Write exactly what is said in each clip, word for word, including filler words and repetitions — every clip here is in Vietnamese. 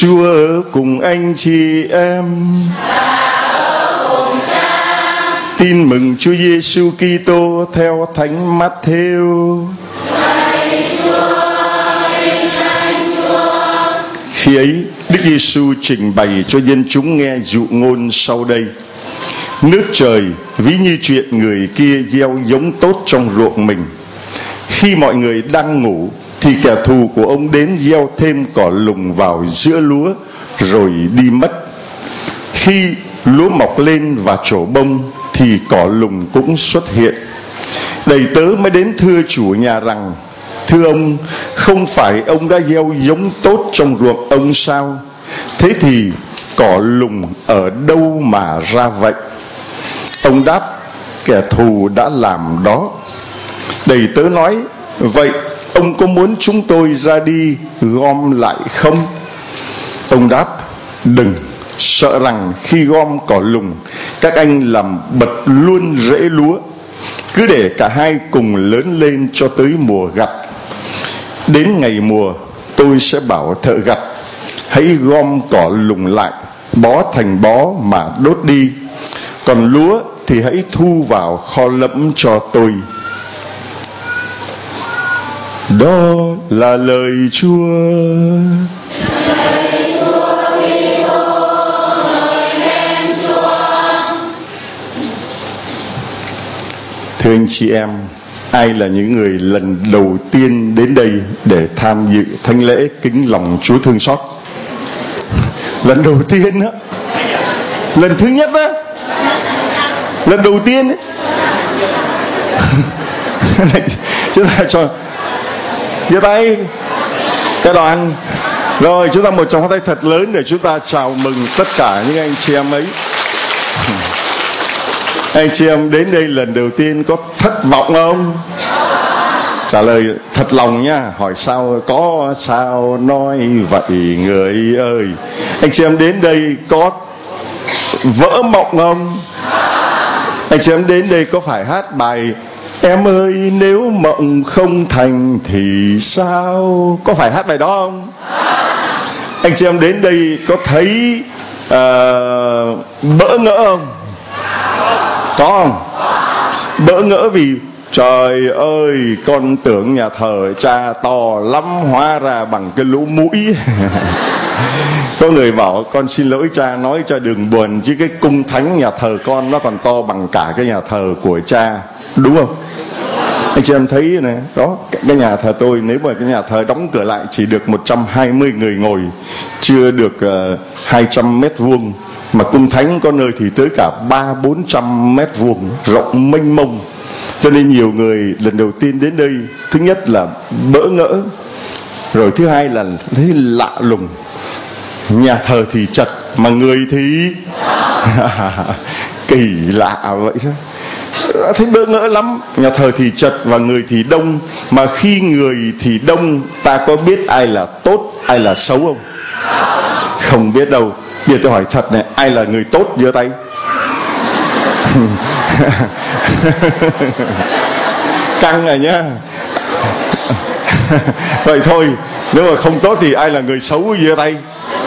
Chúa ở cùng anh chị em. Tin mừng Chúa Giêsu Kitô theo Thánh Matthew. Khi ấy, Đức Giêsu trình bày cho dân chúng nghe dụ ngôn sau đây: nước trời ví như chuyện người kia gieo giống tốt trong ruộng mình. Khi mọi người đang ngủ, thì kẻ thù của ông đến gieo thêm cỏ lùng vào giữa lúa, rồi đi mất. Khi lúa mọc lên và trổ bông, thì cỏ lùng cũng xuất hiện. Đầy tớ mới đến thưa chủ nhà rằng: thưa ông, không phải ông đã gieo giống tốt trong ruộng ông sao? Thế thì cỏ lùng ở đâu mà ra vậy? Ông đáp: kẻ thù đã làm đó. Đầy tớ nói: vậy ông có muốn chúng tôi ra đi gom lại không? Ông đáp: đừng, sợ rằng khi gom cỏ lùng, các anh làm bật luôn rễ lúa. Cứ để cả hai cùng lớn lên cho tới mùa gặt. Đến ngày mùa, tôi sẽ bảo thợ gặt: hãy gom cỏ lùng lại, bó thành bó mà đốt đi. Còn lúa thì hãy thu vào kho lẫm cho tôi. Đó là lời Chúa. Thưa anh chị em, ai là những người lần đầu tiên đến đây để tham dự thánh lễ kính lòng Chúa thương xót? Lần đầu tiên á, lần thứ nhất á, lần đầu tiên ấy. Chúng ta cho giơ tay cái đoàn. Rồi chúng ta một tràng tay thật lớn để chúng ta chào mừng tất cả những anh chị em ấy. Anh chị em đến đây lần đầu tiên có thất vọng không? Trả lời thật lòng nha. Hỏi sao? Có sao nói vậy người ơi? Anh chị em đến đây có vỡ mộng không? Anh chị em đến đây có phải hát bài em ơi nếu mộng không thành thì sao? Có phải hát bài đó không? Anh chị em đến đây có thấy uh, bỡ ngỡ không? Có không? Bỡ ngỡ vì trời ơi, con tưởng nhà thờ cha to lắm, hóa ra bằng cái lỗ mũi. Có người bảo con xin lỗi cha, nói cho đừng buồn, chứ cái cung thánh nhà thờ con nó còn to bằng cả cái nhà thờ của cha. Đúng không? Anh chị em thấy này, đó, cái nhà thờ tôi, nếu mà cái nhà thờ đóng cửa lại chỉ được một trăm hai mươi người ngồi, chưa được uh, hai trăm mét vuông, mà cung thánh có nơi thì tới cả ba bốn trăm mét vuông, rộng mênh mông. Cho nên nhiều người lần đầu tiên đến đây, thứ nhất là bỡ ngỡ, rồi thứ hai là thấy lạ lùng. Nhà thờ thì chật mà người thì kỳ lạ vậy chứ. Thấy bỡ ngỡ lắm. Nhà thờ thì chật và người thì đông. Mà khi người thì đông, ta có biết ai là tốt, ai là xấu không? Không biết đâu. Bây giờ tôi hỏi thật này, ai là người tốt giơ tay? Căng rồi nhá. Vậy thôi, nếu mà không tốt thì ai là người xấu giơ tay?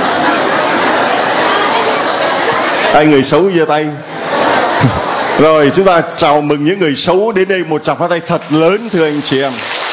Ai người xấu giơ tay? Rồi chúng ta chào mừng những người xấu đến đây một tràng pháo tay thật lớn, thưa anh chị em.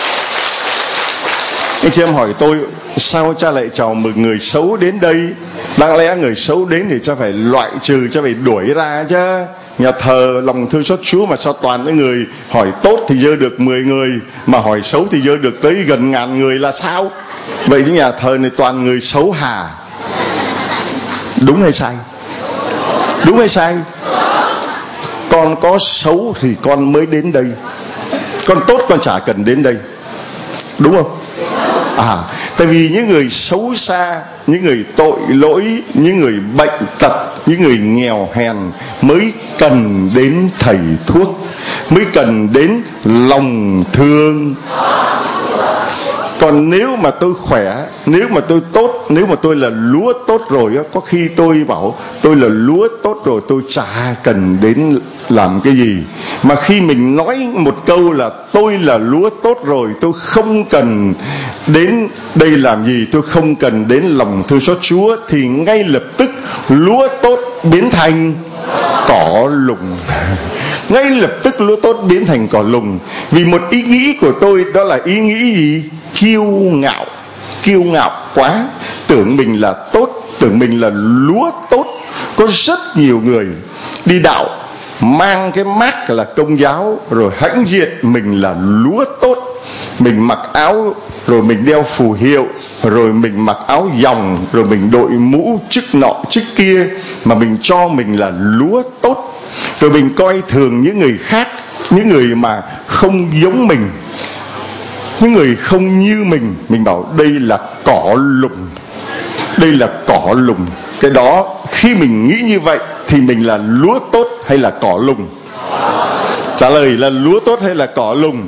Anh chị em hỏi tôi, sao cha lại chào mừng người xấu đến đây? Đáng lẽ người xấu đến thì cha phải loại trừ, cha phải đuổi ra chứ. Nhà thờ lòng thương xót Chúa mà sao toàn những người hỏi tốt thì dơ được mười người, mà hỏi xấu thì dơ được tới gần ngàn người là sao? Vậy cái nhà thờ này toàn người xấu hả? Đúng hay sai? Đúng hay sai? Con có xấu thì con mới đến đây, con tốt con chả cần đến đây. Đúng không? À, tại vì những người xấu xa, những người tội lỗi, những người bệnh tật, những người nghèo hèn mới cần đến thầy thuốc, mới cần đến lòng thương. Còn nếu mà tôi khỏe, nếu mà tôi tốt, nếu mà tôi là lúa tốt rồi á, có khi tôi bảo tôi là lúa tốt rồi, tôi chả cần đến làm cái gì. Mà khi mình nói một câu là tôi là lúa tốt rồi, tôi không cần đến đây làm gì, tôi không cần đến lòng thương xót Chúa, thì ngay lập tức lúa tốt biến thành cỏ lùng. Ngay lập tức lúa tốt biến thành cỏ lùng. Vì một ý nghĩ của tôi, đó là ý nghĩ gì? Kiêu ngạo. Kiêu ngạo quá, tưởng mình là tốt, tưởng mình là lúa tốt. Có rất nhiều người đi đạo mang cái mác là Công giáo, rồi hãnh diện mình là lúa tốt. Mình mặc áo, rồi mình đeo phù hiệu, rồi mình mặc áo dòng, rồi mình đội mũ chức nọ chức kia, mà mình cho mình là lúa tốt. Rồi mình coi thường những người khác, những người mà không giống mình, những người không như mình, mình bảo đây là cỏ lùng, đây là cỏ lùng. Cái đó khi mình nghĩ như vậy thì mình là lúa tốt hay là cỏ lùng? Trả lời là lúa tốt hay là cỏ lùng?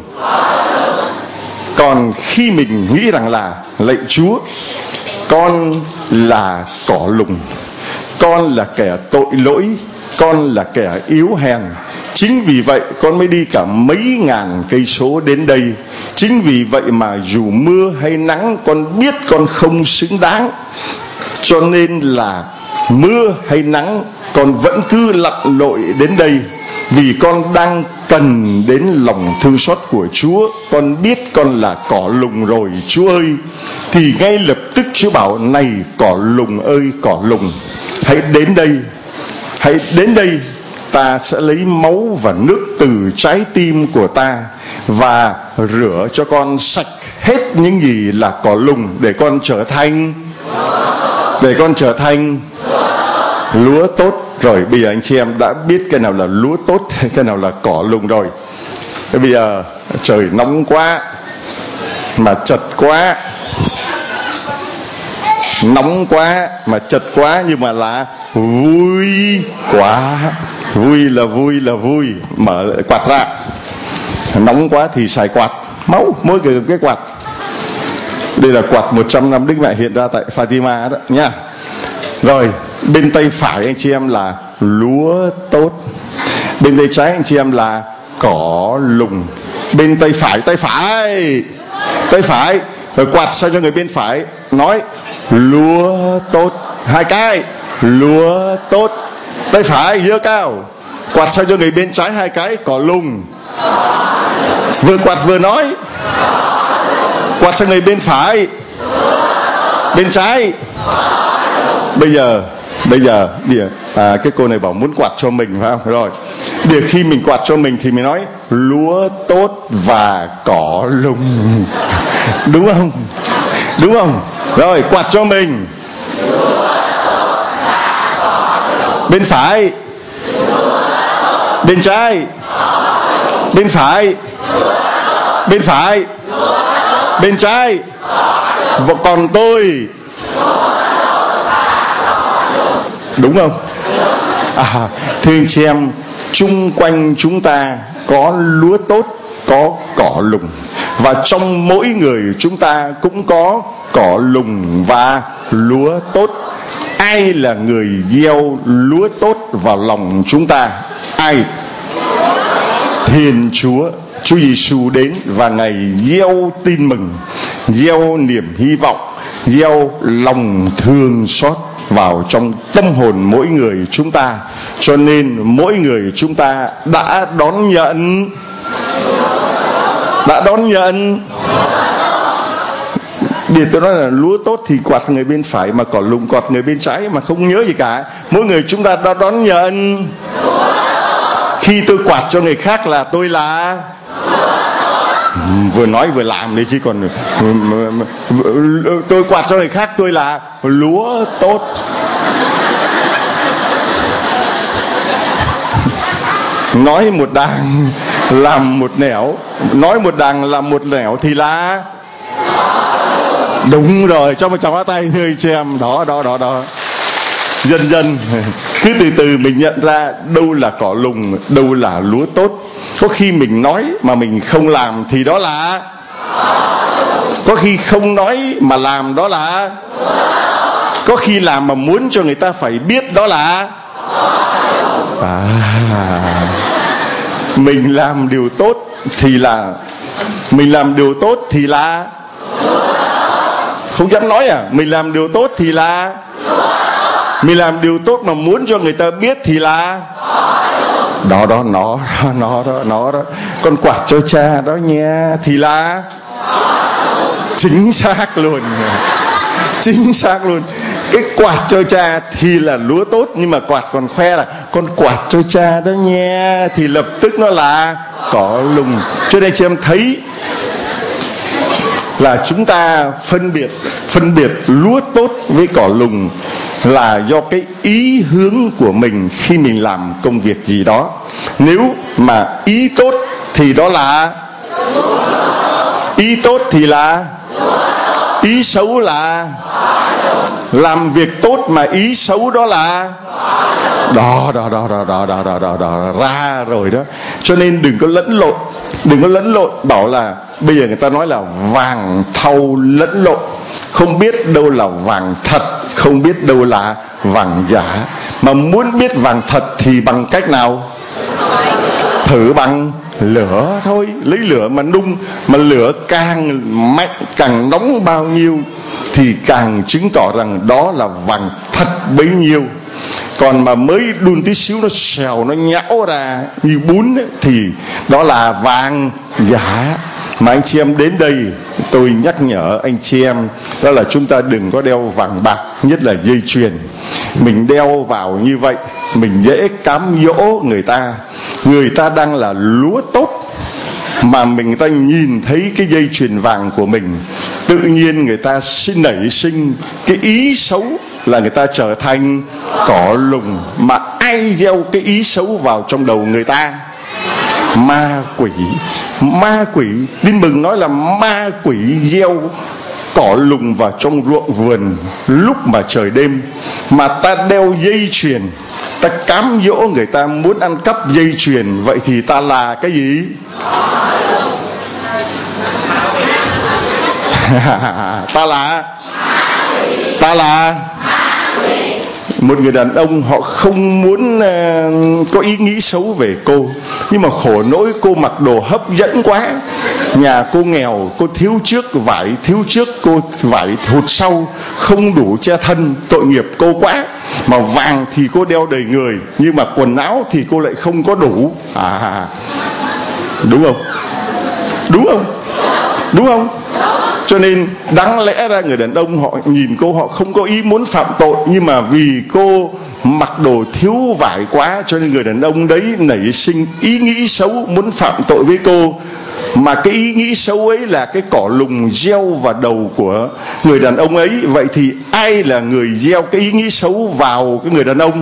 Còn khi mình nghĩ rằng là lạy Chúa, con là cỏ lùng, con là kẻ tội lỗi, con là kẻ yếu hèn, chính vì vậy con mới đi cả mấy ngàn cây số đến đây. Chính vì vậy mà dù mưa hay nắng, con biết con không xứng đáng, cho nên là mưa hay nắng con vẫn cứ lặn lội đến đây. Vì con đang cần đến lòng thương xót của Chúa. Con biết con là cỏ lùng rồi Chúa ơi. Thì ngay lập tức Chúa bảo, này cỏ lùng ơi cỏ lùng, hãy đến đây, hãy đến đây. Ta sẽ lấy máu và nước từ trái tim của ta và rửa cho con sạch hết những gì là cỏ lùng, để con trở thành để con trở thành lúa tốt. Rồi bây giờ anh chị em đã biết cái nào là lúa tốt, cái nào là cỏ lùng rồi. Bây giờ trời nóng quá mà chật quá, nóng quá mà chật quá, nhưng mà là vui quá. Vui là vui là vui. Mở quạt ra. Nóng quá thì xài quạt, máu mỗi người cái quạt. Đây là quạt một trăm năm Đức Mẹ hiện ra tại Fatima đó nha. Rồi bên tay phải anh chị em là lúa tốt, bên tay trái anh chị em là cỏ lùng. Bên tay phải, tay phải tay phải rồi quạt sang cho người bên phải, nói lúa tốt. Hai cái lúa tốt. Tay phải giơ cao, quạt sang cho người bên trái hai cái, cỏ lùng. Vừa quạt vừa nói. Quạt sang người bên phải, bên trái. Bây giờ Bây giờ địa, à, cái cô này bảo muốn quạt cho mình phải không? Rồi để khi mình quạt cho mình thì mình nói lúa tốt và cỏ lùng. Đúng không? Đúng không? Rồi quạt cho mình. Bên phải, bên trái, bên phải, bên phải, bên trái. Và còn tôi, đúng không? À, thưa anh chị em, chung quanh chúng ta có lúa tốt, có cỏ lùng, và trong mỗi người chúng ta cũng có cỏ lùng và lúa tốt. Ai là người gieo lúa tốt vào lòng chúng ta? Ai? Thiên Chúa. Chúa Giêsu đến và Ngài gieo tin mừng, gieo niềm hy vọng, gieo lòng thương xót vào trong tâm hồn mỗi người chúng ta. Cho nên mỗi người chúng ta đã đón nhận đã đón nhận Điều tôi nói là lúa tốt thì quạt người bên phải, mà cỏ lùng quạt người bên trái, mà không nhớ gì cả. Mỗi người chúng ta đã đón nhận. Khi tôi quạt cho người khác là tôi là vừa nói vừa làm đi chứ còn tôi quạt cho người khác tôi là lúa tốt. Nói một đằng làm một nẻo, nói một đằng làm một nẻo thì là đúng rồi. Cho một tràng pháo tay người chị em. Đó đó đó đó. Dần dần cứ từ từ mình nhận ra đâu là cỏ lùng, đâu là lúa tốt. Có khi mình nói mà mình không làm thì đó là Có khi không nói mà làm đó là, có khi làm mà muốn cho người ta phải biết đó là. À, mình làm điều tốt thì là, mình làm điều tốt thì là, không dám nói à, mình làm điều tốt thì là, mình làm điều tốt mà muốn cho người ta biết thì là, đó đó nó nó đó nó đó con quạt cho cha đó nha thì là, chính xác luôn, chính xác luôn. Cái quạt cho cha thì là lúa tốt, nhưng mà quạt còn khoe là con quạt cho cha đó nha thì lập tức nó là cỏ lùng. Cho nên chị em thấy là chúng ta phân biệt phân biệt lúa tốt với cỏ lùng là do cái ý hướng của mình khi mình làm công việc gì đó. Nếu mà ý tốt thì đó là, ý tốt thì là, ý xấu là, làm việc tốt mà ý xấu đó là, đó đó đó đó đó đó đó đó, đó ra rồi đó. Cho nên đừng có lẫn lộn, đừng có lẫn lộn. Bảo là bây giờ người ta nói là vàng thau lẫn lộn, không biết đâu là vàng thật, không biết đâu là vàng giả. Mà muốn biết vàng thật thì bằng cách nào? Thử bằng lửa thôi. Lấy lửa mà nung, mà lửa càng mạnh, càng nóng bao nhiêu thì càng chứng tỏ rằng đó là vàng thật bấy nhiêu. Còn mà mới đun tí xíu nó xèo, nó nhão ra như bún ấy, thì đó là vàng giả. Mà anh chị em đến đây, tôi nhắc nhở anh chị em, đó là chúng ta đừng có đeo vàng bạc, nhất là dây chuyền. Mình đeo vào như vậy, mình dễ cám dỗ người ta. Người ta đang là lúa tốt, mà mình, người ta nhìn thấy cái dây chuyền vàng của mình, tự nhiên người ta sinh nảy sinh cái ý xấu là người ta trở thành cỏ lùng. Mà ai gieo cái ý xấu vào trong đầu người ta? Ma quỷ. Ma quỷ. Tin mừng nói là ma quỷ gieo cỏ lùng vào trong ruộng vườn lúc mà trời đêm. Mà ta đeo dây chuyền, ta cám dỗ người ta muốn ăn cắp dây chuyền, vậy thì ta là cái gì? ta là ta là một người đàn ông. Họ không muốn uh, có ý nghĩ xấu về cô, nhưng mà khổ nỗi cô mặc đồ hấp dẫn quá. Nhà cô nghèo, cô thiếu trước vải, thiếu trước cô vải hụt sau, không đủ che thân, tội nghiệp cô quá. Mà vàng thì cô đeo đầy người, nhưng mà quần áo thì cô lại không có đủ. À, đúng không? Đúng không? Đúng không? Cho nên đáng lẽ ra người đàn ông họ nhìn cô, họ không có ý muốn phạm tội, nhưng mà vì cô mặc đồ thiếu vải quá, cho nên người đàn ông đấy nảy sinh ý nghĩ xấu muốn phạm tội với cô. Mà cái ý nghĩ xấu ấy là cái cỏ lùng gieo vào đầu của người đàn ông ấy. Vậy thì ai là người gieo cái ý nghĩ xấu vào cái người đàn ông?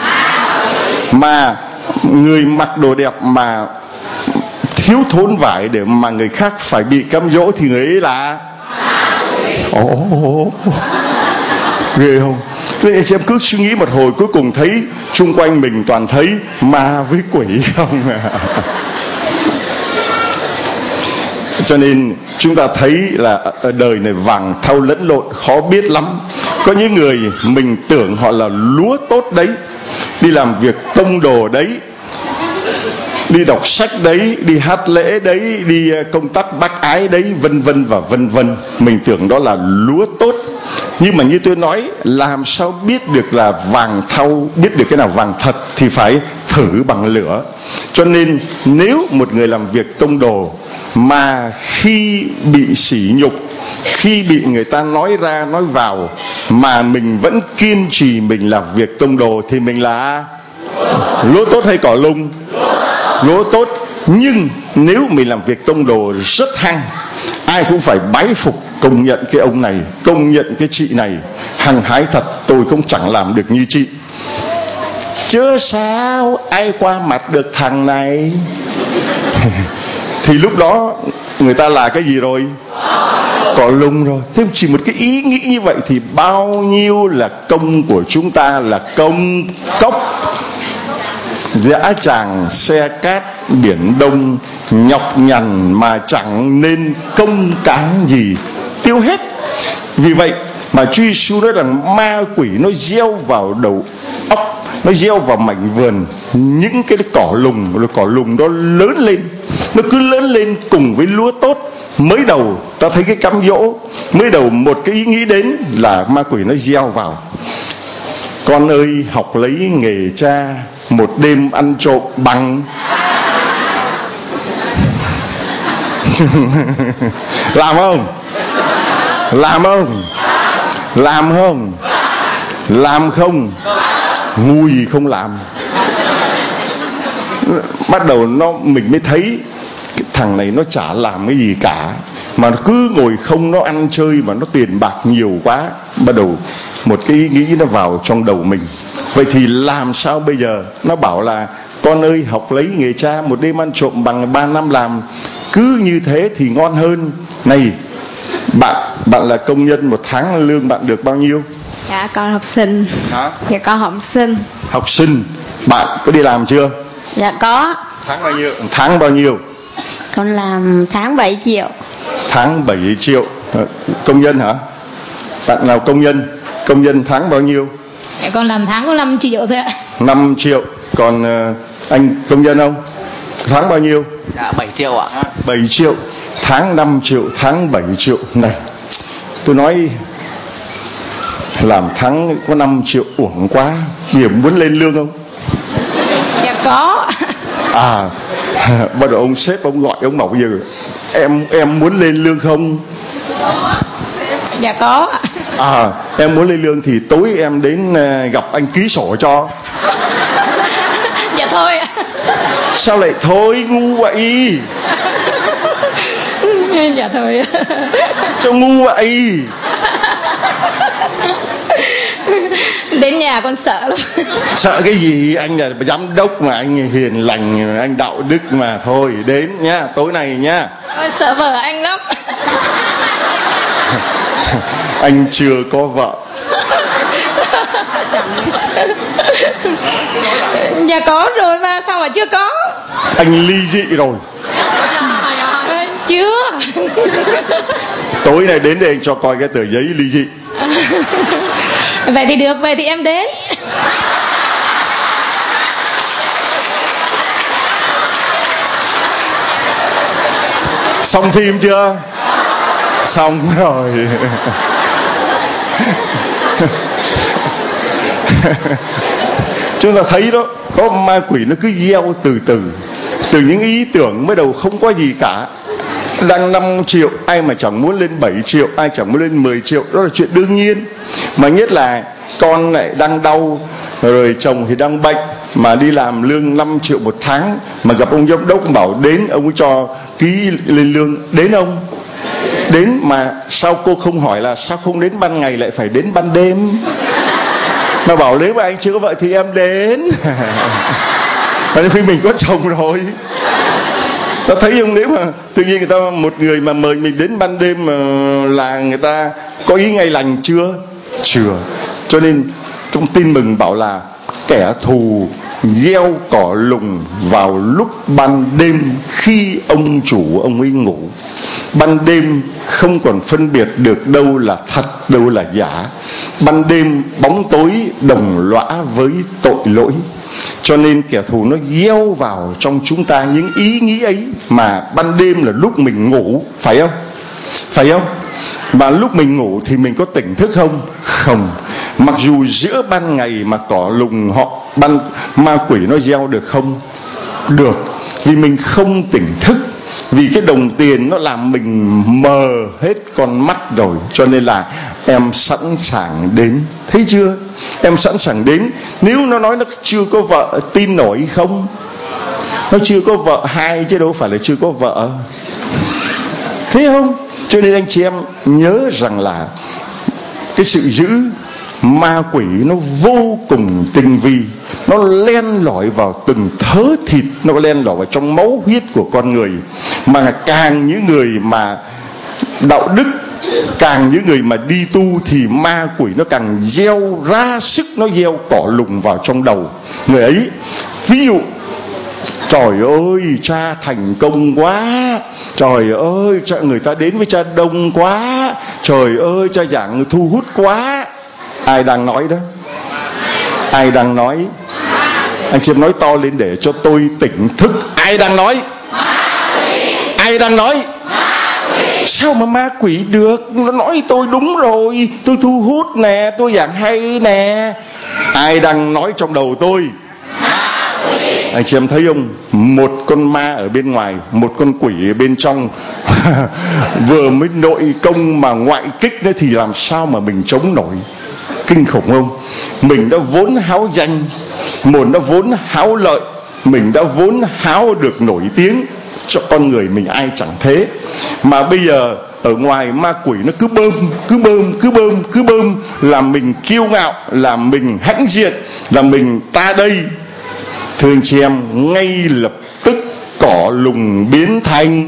Mà người mặc đồ đẹp mà thiếu thốn vải để mà người khác phải bị cám dỗ thì người ấy là, ồ oh, ghê không? Nên em cứ suy nghĩ một hồi, cuối cùng thấy chung quanh mình toàn thấy ma với quỷ không à. Cho nên chúng ta thấy là ở đời này vàng thau lẫn lộn, khó biết lắm. Có những người mình tưởng họ là lúa tốt đấy, đi làm việc tông đồ đấy, đi đọc sách đấy, đi hát lễ đấy, đi công tác bác ái đấy, vân vân và vân vân. Mình tưởng đó là lúa tốt. Nhưng mà như tôi nói, làm sao biết được là vàng thau, biết được cái nào vàng thật thì phải thử bằng lửa. Cho nên nếu một người làm việc tông đồ mà khi bị sỉ nhục, khi bị người ta nói ra nói vào, mà mình vẫn kiên trì mình làm việc tông đồ, thì mình là lúa tốt hay cỏ lùng? Lúa tốt. Nhưng nếu mình làm việc tông đồ rất hăng, ai cũng phải bái phục, công nhận cái ông này, công nhận cái chị này hăng hái thật, tôi cũng chẳng làm được như chị. Chứ sao ai qua mặt được thằng này. Thì lúc đó người ta là cái gì rồi? Cỏ lùng rồi. Thế chỉ một cái ý nghĩ như vậy thì bao nhiêu là công của chúng ta là công cốc. dã tràng xe cát biển đông, nhọc nhằn mà chẳng nên công cán gì, tiêu hết. Vì vậy mà Chúa Giêsu nói rằng ma quỷ nó gieo vào đầu óc, nó gieo vào mảnh vườn những cái cỏ lùng, rồi cỏ lùng đó lớn lên, nó cứ lớn lên cùng với lúa tốt. Mới đầu ta thấy cái cám dỗ, mới đầu một cái ý nghĩ đến là ma quỷ nó gieo vào: con ơi, học lấy nghề cha, một đêm ăn trộm bằng làm không? Làm không? Làm không? Làm không? Ngu gì không làm. Bắt đầu nó mình mới thấy cái thằng này nó chả làm cái gì cả, mà nó cứ ngồi không, nó ăn chơi mà nó tiền bạc nhiều quá. Bắt đầu một cái ý nghĩ nó vào trong đầu mình. Vậy thì làm sao bây giờ? Nó bảo là con ơi, học lấy nghề cha, một đêm ăn trộm bằng ba năm làm. Cứ như thế thì ngon hơn. Này bạn, bạn là công nhân, một tháng lương bạn được bao nhiêu? Dạ con học sinh. Hả? Dạ con học sinh. Học sinh. Bạn có đi làm chưa? Dạ có. Tháng bao nhiêu? Tháng bao nhiêu? Con làm tháng bảy triệu. Tháng bảy triệu. Công nhân hả? Bạn nào công nhân? Công nhân tháng bao nhiêu? Dạ con làm tháng có năm triệu thôi ạ. năm triệu. Còn uh, anh công nhân không? Tháng bao nhiêu? Dạ bảy triệu ạ. À, bảy triệu. Tháng năm triệu, tháng bảy triệu. Này, tôi nói làm tháng có năm triệu uổng quá. Điểm muốn lên lương không? Dạ có. À, bắt đầu ông sếp ông gọi ông bảo bây giờ em em muốn lên lương không? Dạ có. À, em muốn lên lương thì tối em đến gặp anh ký sổ cho. Dạ thôi. Sao lại thôi, ngu vậy? Dạ thôi. Sao ngu vậy? Đến nhà con sợ lắm. Sợ cái gì? Anh là giám đốc mà, anh hiền lành, anh đạo đức mà. Thôi đến nhá, tối nay nhá. Ôi, sợ vợ anh lắm. Anh chưa có vợ. Dạ có rồi mà sao mà chưa có? Anh ly dị rồi. Chưa. Tối nay đến đây anh cho coi cái tờ giấy ly dị. Vậy thì được, vậy thì em đến. Xong phim chưa? Xong rồi. Chúng ta thấy đó, có ma quỷ nó cứ gieo từ từ, từ những ý tưởng mới đầu không có gì cả. Đang năm triệu, ai mà chẳng muốn lên bảy triệu, ai chẳng muốn lên mười triệu, đó là chuyện đương nhiên. Mà nhất là con lại đang đau, rồi chồng thì đang bệnh, mà đi làm lương năm triệu một tháng, mà gặp ông giám đốc bảo đến, ông ấy cho ký lên lương, đến ông? Đến, mà sao cô không hỏi là sao không đến ban ngày lại phải đến ban đêm? Mà bảo nếu mà anh chưa có vợ thì em đến. Mà khi mình có chồng rồi, ta thấy không, nếu mà tự nhiên người ta, một người mà mời mình đến ban đêm mà là người ta có ý ngày lành chưa? Chưa. Cho nên trong tin mừng bảo là kẻ thù gieo cỏ lùng vào lúc ban đêm khi ông chủ ông ấy ngủ. Ban đêm không còn phân biệt được đâu là thật, đâu là giả. Ban đêm bóng tối đồng lõa với tội lỗi. Cho nên kẻ thù nó gieo vào trong chúng ta những ý nghĩ ấy. Mà ban đêm là lúc mình ngủ, phải không? Phải không? Mà lúc mình ngủ thì mình có tỉnh thức không? Không. Mặc dù giữa ban ngày mà cỏ lùng họ ban ma quỷ nó gieo được không? Được. Vì mình không tỉnh thức. Vì cái đồng tiền nó làm mình mờ hết con mắt rồi. Cho nên là em sẵn sàng đến. Thấy chưa? Em sẵn sàng đến. Nếu nó nói nó chưa có vợ, tin nổi không? Nó chưa có vợ hai chứ đâu phải là chưa có vợ. Thấy không? Cho nên anh chị em nhớ rằng là cái sự giữ ma quỷ nó vô cùng tinh vi. Nó len lỏi vào từng thớ thịt, nó len lỏi vào trong máu huyết của con người. Mà càng những người mà đạo đức càng những người mà đi tu thì ma quỷ nó càng gieo ra sức, nó gieo cỏ lùng vào trong đầu người ấy. Ví dụ, trời ơi cha thành công quá, trời ơi cha người ta đến với cha đông quá, trời ơi cha giảng thu hút quá. Ai đang nói đó? Ai đang nói? Anh chị em nói to lên để cho tôi tỉnh thức. Ai đang nói? Ai đang nói? Sao mà ma quỷ được? Nó nói tôi đúng rồi, tôi thu hút nè, tôi giảng hay nè. Ai đang nói trong đầu tôi? Anh chị em thấy không? Một con ma ở bên ngoài, một con quỷ ở bên trong. Vừa mới nội công mà ngoại kích nữa thì làm sao mà mình chống nổi? Kinh khủng không? Mình đã vốn háo danh, một đã vốn háo lợi, mình đã vốn háo được nổi tiếng. Cho con người mình ai chẳng thế. Mà bây giờ ở ngoài ma quỷ nó cứ bơm, cứ bơm, cứ bơm, cứ bơm, làm mình kiêu ngạo, làm mình hãnh diện, làm mình ta đây. Thưa anh chị em, ngay lập tức cỏ lùng biến thành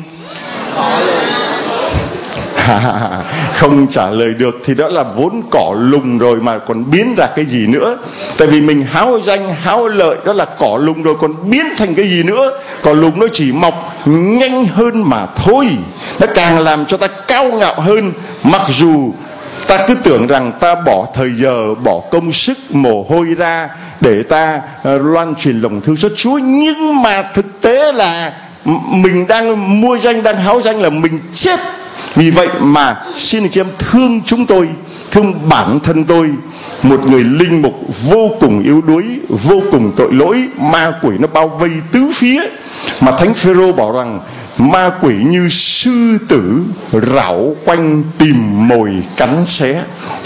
không trả lời được thì đó là vốn cỏ lùng rồi mà còn biến ra cái gì nữa. Tại vì mình háo danh, háo lợi, đó là cỏ lùng rồi, còn biến thành cái gì nữa? Cỏ lùng nó chỉ mọc nhanh hơn mà thôi. Nó càng làm cho ta cao ngạo hơn. Mặc dù ta cứ tưởng rằng ta bỏ thời giờ, bỏ công sức, mồ hôi ra để ta loan truyền lòng thương xót Chúa, nhưng mà thực tế là mình đang mua danh, đang háo danh là mình chết. Vì vậy mà xin anh chị em thương chúng tôi, thương bản thân tôi, một người linh mục vô cùng yếu đuối, vô cùng tội lỗi. Ma quỷ nó bao vây tứ phía, mà Thánh Phêrô bảo rằng ma quỷ như sư tử rảo quanh tìm mồi cắn xé.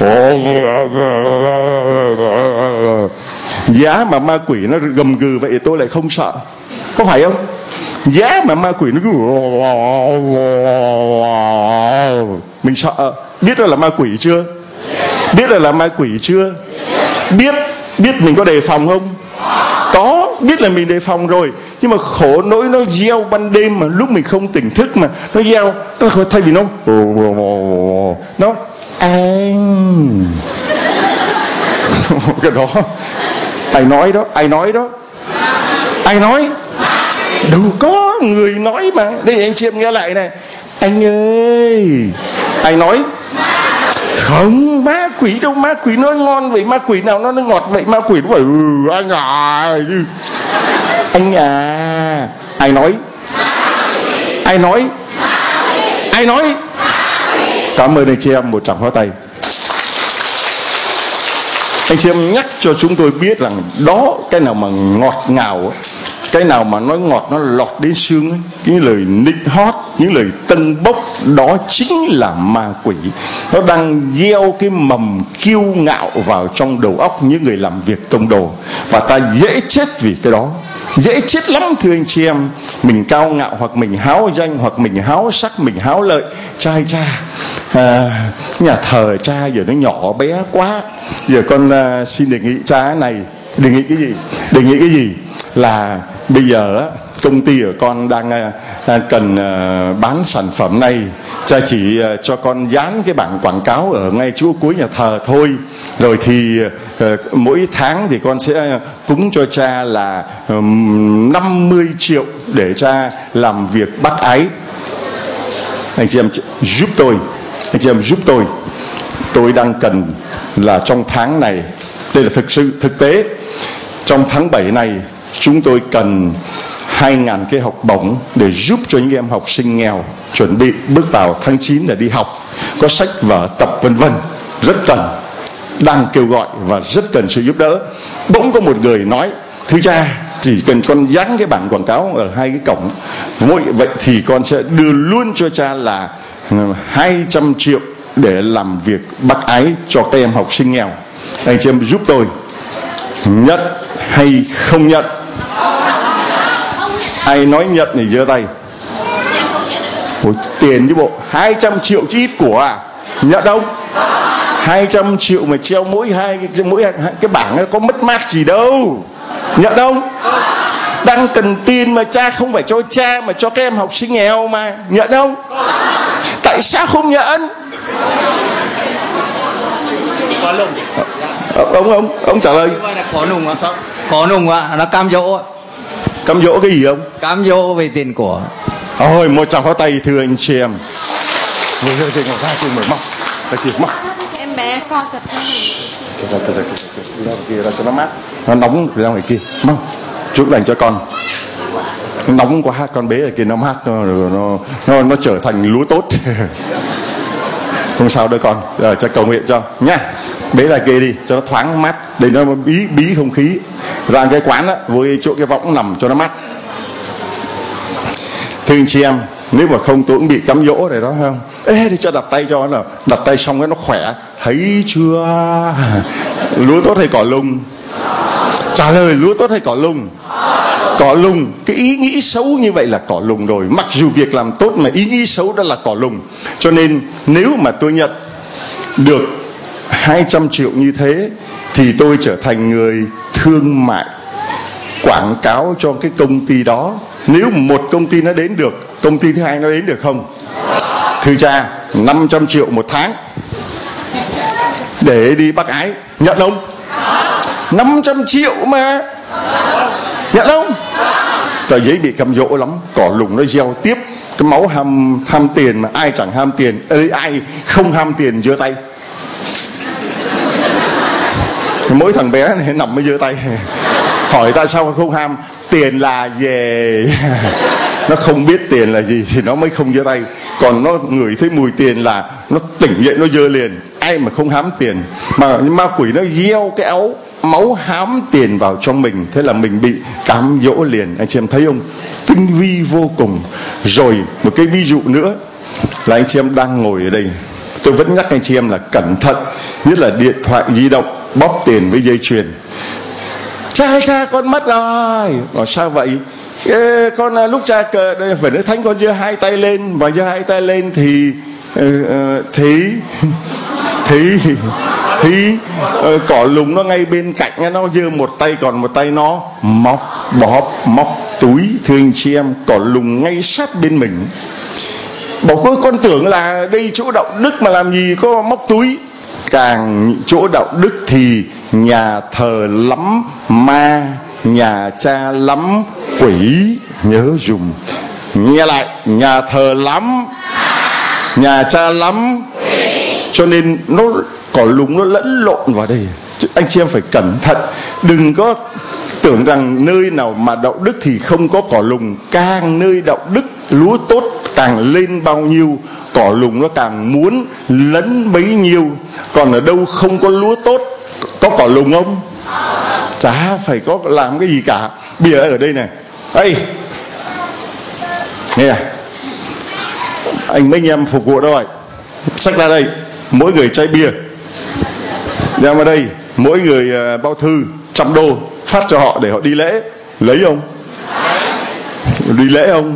Giá mà ma quỷ nó gầm gừ vậy tôi lại không sợ, có phải không? Giá mà ma quỷ nó cứ mình sợ. Biết đó là ma quỷ chưa? Biết là là ma quỷ chưa? Biết. Biết mình có đề phòng không? Có. Biết là mình đề phòng rồi. Nhưng mà khổ nỗi nó gieo ban đêm mà lúc mình không tỉnh thức mà nó gieo. Thay vì nó Nó an cái đó. Ai nói đó? Ai nói đó? Ai nói? Đâu có người nói mà. Đây anh chị em nghe lại này. Anh ơi, ai nói? Không, ma quỷ đâu. Ma quỷ nói ngon vậy, ma quỷ nào nó nói ngọt vậy? Ma quỷ nó phải ừ, anh à. Anh à. Ai nói? Ai nói? Ai nói? Cảm ơn anh chị em, một tràng pháo tay. Anh chị em nhắc cho chúng tôi biết rằng đó, cái nào mà ngọt ngào, cái nào mà nói ngọt nó lọt đến xương ấy, những lời nịnh hót, những lời tân bốc, đó chính là ma quỷ. Nó đang gieo cái mầm kiêu ngạo vào trong đầu óc những người làm việc tông đồ, và ta dễ chết vì cái đó. Dễ chết lắm thưa anh chị em. Mình cao ngạo, hoặc mình háo danh, hoặc mình háo sắc, mình háo lợi. Trai cha à, nhà thờ cha giờ nó nhỏ bé quá, giờ con à, xin đề nghị cha này. Đề nghị cái gì? Đề nghị cái gì? Là bây giờ công ty của con đang cần bán sản phẩm này, cha chỉ cho con dán cái bảng quảng cáo ở ngay chỗ cuối nhà thờ thôi, rồi thì mỗi tháng thì con sẽ cúng cho cha là năm mươi triệu để cha làm việc bác ái. Anh chị em giúp tôi, anh chị em giúp tôi. Tôi đang cần là trong tháng này, đây là thực sự thực tế, trong tháng bảy này chúng tôi cần hai ngàn cái học bổng để giúp cho những em học sinh nghèo chuẩn bị bước vào tháng chín để đi học, có sách vở tập vân vân. Rất cần, đang kêu gọi và rất cần sự giúp đỡ. Bỗng có một người nói: thưa cha, chỉ cần con dán cái bảng quảng cáo ở hai cái cổng, vậy thì con sẽ đưa luôn cho cha là hai trăm triệu để làm việc bác ái cho các em học sinh nghèo. Anh chị em giúp tôi, nhận hay không nhận? Ai nói nhận thì giơ tay. Ôi, tiền chứ bộ, hai trăm triệu chứ ít của à? Nhận không? hai trăm triệu mà treo mỗi hai cái, mỗi hai, cái bảng nó có mất mát gì đâu. Nhận không? Đang cần tiền mà cha không phải cho cha mà cho các em học sinh nghèo mà. Nhận không? Tại sao không nhận? Có lùng. Ông ông ông trả lời. Có lùng ạ. Sao? Có lùng ạ, nó cam dỗ ạ. Cam dỗ cái gì không? Cam dỗ về tiền của. Ôi, một tràng pháo tay thưa anh chị em. Ngồi ra đây, ngồi ra kia, mở móc. Ra kia, móc. Em bé co giật ra. Ra, ra, ra, ra, kia, ra cho nó mát. Nó nóng ra ngoài kia. Móc. Chút lành cho con. Nóng quá, con bé ở kia nó mát, nó nó nó, nó trở thành lúa tốt. Không sao đâu con, à, cho cầu nguyện cho nha. Bế lại kia đi cho nó thoáng mát, để nó bí bí không khí. Ra cái quán á, với chỗ cái võng nằm cho nó mát. Thưa anh chị em, nếu mà không tôi cũng bị cám dỗ rồi đó không? Ê, thì cho đặt tay cho nó, đặt tay xong cái nó khỏe. Thấy chưa? Lúa tốt hay cỏ lung? Trả lời, lúa tốt hay cỏ lung? Cỏ lung. Cái ý nghĩ xấu như vậy là cỏ lung rồi. Mặc dù việc làm tốt mà ý nghĩ xấu đó là cỏ lung. Cho nên nếu mà tôi nhận được hai trăm triệu như thế thì tôi trở thành người thương mại, quảng cáo cho cái công ty đó. Nếu một công ty nó đến được, công ty thứ hai nó đến được không? Thưa cha, năm trăm triệu một tháng để đi Bắc Ái, nhận không? năm trăm triệu mà, nhận không? Tờ giấy bị cam dỗ lắm, cỏ lùng nó gieo tiếp. Cái máu ham ham tiền mà ai chẳng ham tiền. Ê, ai không ham tiền giơ tay. Mỗi thằng bé này nằm mới giơ tay. Hỏi tại sao không ham? Tiền là gì? Nó không biết tiền là gì thì nó mới không giơ tay. Còn nó ngửi thấy mùi tiền là nó tỉnh dậy nó giơ liền. Ai mà không hám tiền. Mà ma quỷ nó gieo cái áo máu hám tiền vào trong mình, thế là mình bị cám dỗ liền. Anh chị em thấy không? Tinh vi vô cùng. Rồi một cái ví dụ nữa là anh chị em đang ngồi ở đây, tôi vẫn nhắc anh chị em là cẩn thận, nhất là điện thoại di động bóp tiền với dây chuyền. Cha cha con mất rồi. Bảo sao vậy? Ê, con lúc cha cờ phải nói thánh, con giơ hai tay lên, và giơ hai tay lên thì uh, thì thì thì uh, cỏ lùng nó ngay bên cạnh, nó giơ một tay còn một tay nó móc bóp móc túi. Thưa anh chị em, cỏ lùng ngay sát bên mình. Bảo cô con tưởng là đây chỗ đạo đức mà làm gì có móc túi. Càng chỗ đạo đức thì nhà thờ lắm ma, nhà cha lắm quỷ. Nhớ dùm. Nghe lại, nhà thờ lắm, nhà cha lắm. Cho nên nó cỏ lùng nó lẫn lộn vào đây. Anh chị em phải cẩn thận. Đừng có tưởng rằng nơi nào mà đạo đức thì không có cỏ lùng. Càng nơi đạo đức lúa tốt càng lên bao nhiêu, cỏ lùng nó càng muốn lấn bấy nhiêu. Còn ở đâu không có lúa tốt, có cỏ lùng không? Chả phải có làm cái gì cả. Bây giờ ở đây này, ê, nghe anh mấy anh em phục vụ đâu rồi, xách ra đây, mỗi người chai bia đem vào đây, mỗi người bao thư trăm đô phát cho họ để họ đi lễ. Lấy không? Đi lễ không?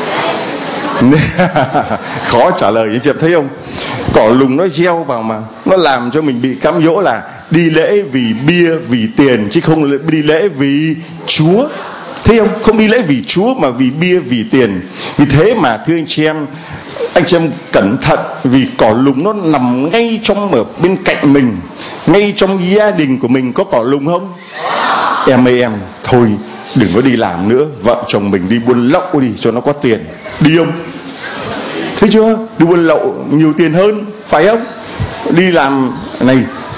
Khó trả lời. Anh chị em thấy không? Cỏ lùng nó gieo vào mà nó làm cho mình bị cám dỗ là đi lễ vì bia, vì tiền, chứ không đi lễ vì Chúa. Thấy không? Không đi lễ vì Chúa mà vì bia, vì tiền. Vì thế mà thưa anh chị em, anh chị em cẩn thận, vì cỏ lùng nó nằm ngay trong ở bên cạnh mình, ngay trong gia đình của mình. Có cỏ lùng không? Em ơi em, thôi đừng có đi làm nữa, vợ chồng mình đi buôn lậu đi cho nó có tiền. Đi không? Thấy chưa? Đi buôn lậu nhiều tiền hơn, phải không? Đi làm này,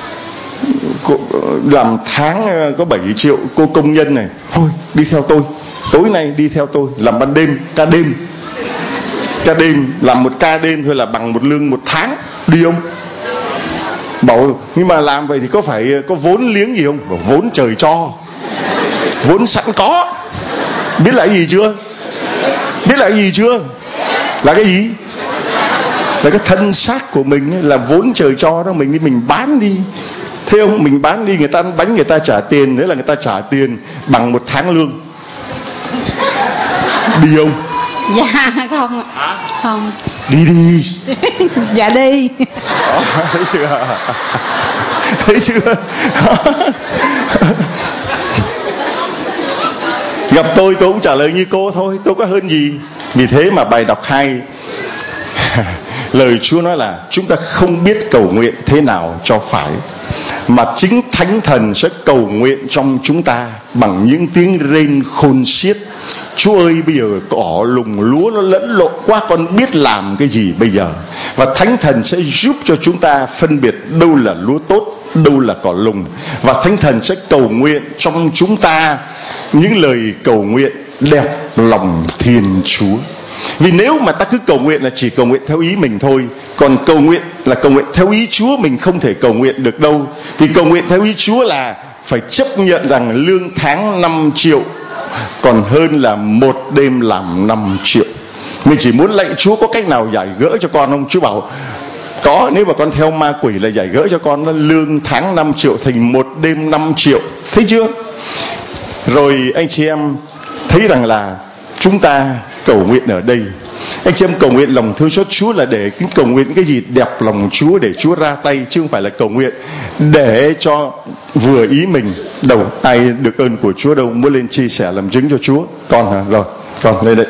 làm tháng có bảy triệu, cô công nhân này, thôi đi theo tôi, tối nay đi theo tôi, làm ban đêm, ca đêm, ca đêm, làm một ca đêm thôi là bằng một lương một tháng. Đi không? Bảo nhưng mà làm vậy thì có phải có vốn liếng gì không? Bảo, vốn trời cho, vốn sẵn có. Biết là cái gì chưa? Biết là cái gì chưa? Là cái gì? Là cái thân xác của mình ấy, là vốn trời cho đó. Mình đi mình bán đi, thấy không? Mình bán đi, người ta ăn bánh người ta trả tiền, thế là người ta trả tiền bằng một tháng lương. Đi không? Dạ không ạ. Không. Đi đi. Dạ đi. Đó, thấy chưa? Thấy chưa? Gặp tôi tôi cũng trả lời như cô thôi, tôi có hơn gì. Vì thế mà bài đọc hai Lời Chúa nói là chúng ta không biết cầu nguyện thế nào cho phải, mà chính Thánh Thần sẽ cầu nguyện trong chúng ta bằng những tiếng rên khôn xiết. Chúa ơi, bây giờ cỏ lùng lúa nó lẫn lộn quá, con biết làm cái gì bây giờ? Và Thánh Thần sẽ giúp cho chúng ta phân biệt đâu là lúa tốt, đâu là cỏ lùng. Và Thánh Thần sẽ cầu nguyện trong chúng ta những lời cầu nguyện đẹp lòng Thiên Chúa. Vì nếu mà ta cứ cầu nguyện là chỉ cầu nguyện theo ý mình thôi, còn cầu nguyện là cầu nguyện theo ý Chúa, mình không thể cầu nguyện được đâu. Vì cầu nguyện theo ý Chúa là phải chấp nhận rằng lương tháng năm triệu còn hơn là một đêm làm năm triệu. Mình chỉ muốn lạy Chúa có cách nào giải gỡ cho con không? Chúa bảo có, nếu mà con theo ma quỷ là giải gỡ cho con nó lương tháng năm triệu thành một đêm năm triệu. Thấy chưa? Rồi anh chị em thấy rằng là chúng ta cầu nguyện ở đây, anh chị em cầu nguyện lòng thương xót Chúa là để cầu nguyện cái gì đẹp lòng Chúa, để Chúa ra tay, chứ không phải là cầu nguyện để cho vừa ý mình. Đâu ai được ơn của Chúa đâu, muốn lên chia sẻ làm chứng cho Chúa. Con hả? Rồi, con lên đây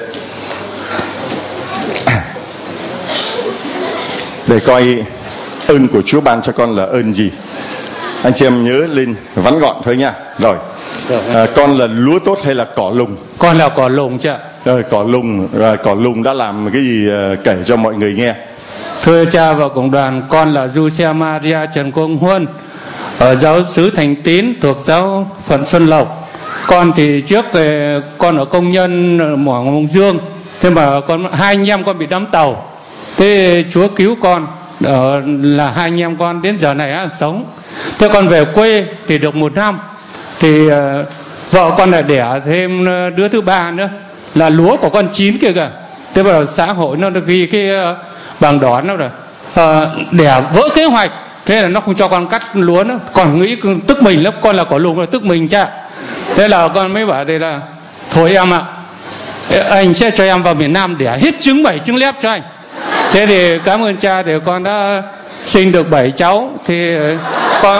để coi ơn của Chúa ban cho con là ơn gì. Anh chị em nhớ lên vắn gọn thôi nha. Rồi, à, con là lúa tốt hay là cỏ lùng? Con là cỏ lùng chứ ạ. Rồi, cỏ lùng, rồi cỏ lùng đã làm cái gì kể cho mọi người nghe. Thưa cha và cộng đoàn, con là Giuse Maria Trần Công Huân ở giáo xứ Thành Tín thuộc giáo phận Xuân Lộc. Con thì trước về con ở công nhân ở mỏ Mông Dương, thế mà con hai anh em con bị đắm tàu, thế Chúa cứu con, ở là hai anh em con đến giờ này á, sống. Thế con về quê thì được một năm, thì uh, vợ con lại đẻ thêm đứa thứ ba nữa, là lúa của con chín kia kìa. Thế bắt đầu xã hội nó ghi cái uh, bằng đỏ nó rồi uh, đẻ vỡ kế hoạch, thế là nó không cho con cắt lúa nữa. Còn nghĩ tức mình lắm, con là cỏ lùng là tức mình cha. Thế là con mới bảo đây là thôi em ạ, anh sẽ cho em vào miền Nam đẻ hết trứng bảy trứng lép cho anh. Thế thì cảm ơn cha, thì con đã sinh được bảy cháu. Thì con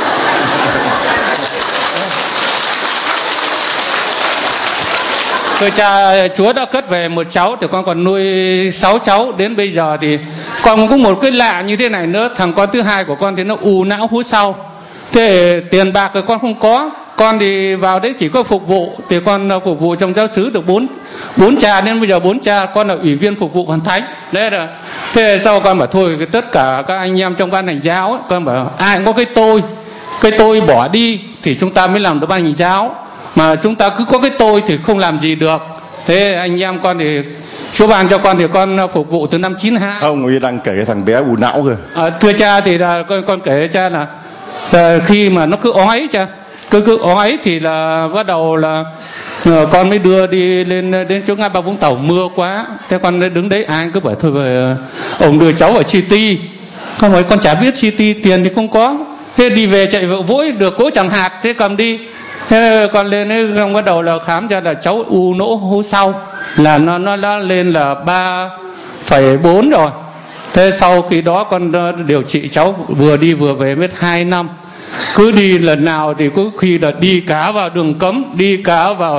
Thưa cha, Chúa đã cất về một cháu thì con còn nuôi sáu cháu. Đến bây giờ thì con cũng một cái lạ như thế này nữa. Thằng con thứ hai của con thì nó u não hút sau. Thế tiền bạc thì con không có, con thì vào đấy chỉ có phục vụ. Thì con phục vụ trong giáo xứ được bốn bốn cha, nên bây giờ bốn cha con là ủy viên phục vụ Hoàn Thánh. Đấy là thế. Sau con bảo thôi, tất cả các anh em trong ban hành giáo ấy, con bảo ai cũng có cái tôi, cái tôi bỏ đi thì chúng ta mới làm được ban hành giáo. Mà chúng ta cứ có cái tôi thì không làm gì được. Thế anh em con thì Chúa ban cho con thì con phục vụ từ năm chín hai. Ông ấy đang kể thằng bé u não kìa. À, thưa cha thì là con con kể cha là, là khi mà nó cứ ói cha, cứ cứ ói thì là bắt đầu là uh, con mới đưa đi lên đến chỗ Ngã Ba Vũng Tàu, mưa quá. Thế con đứng đấy, ai cứ bảo thôi về, ông đưa cháu vào City. Con nói con chả biết City, tiền thì không có. Thế đi về chạy vợ vỗi được cỗ chẳng hạt, thế cầm đi. Thế con lên ấy, không bắt đầu là khám ra là cháu u nỗ hố sau, là nó nó đã lên là ba phẩy bốn rồi. Thế sau khi đó con điều trị cháu vừa đi vừa về mất hai năm. Cứ đi lần nào thì có khi là đi cá vào đường cấm, đi cá vào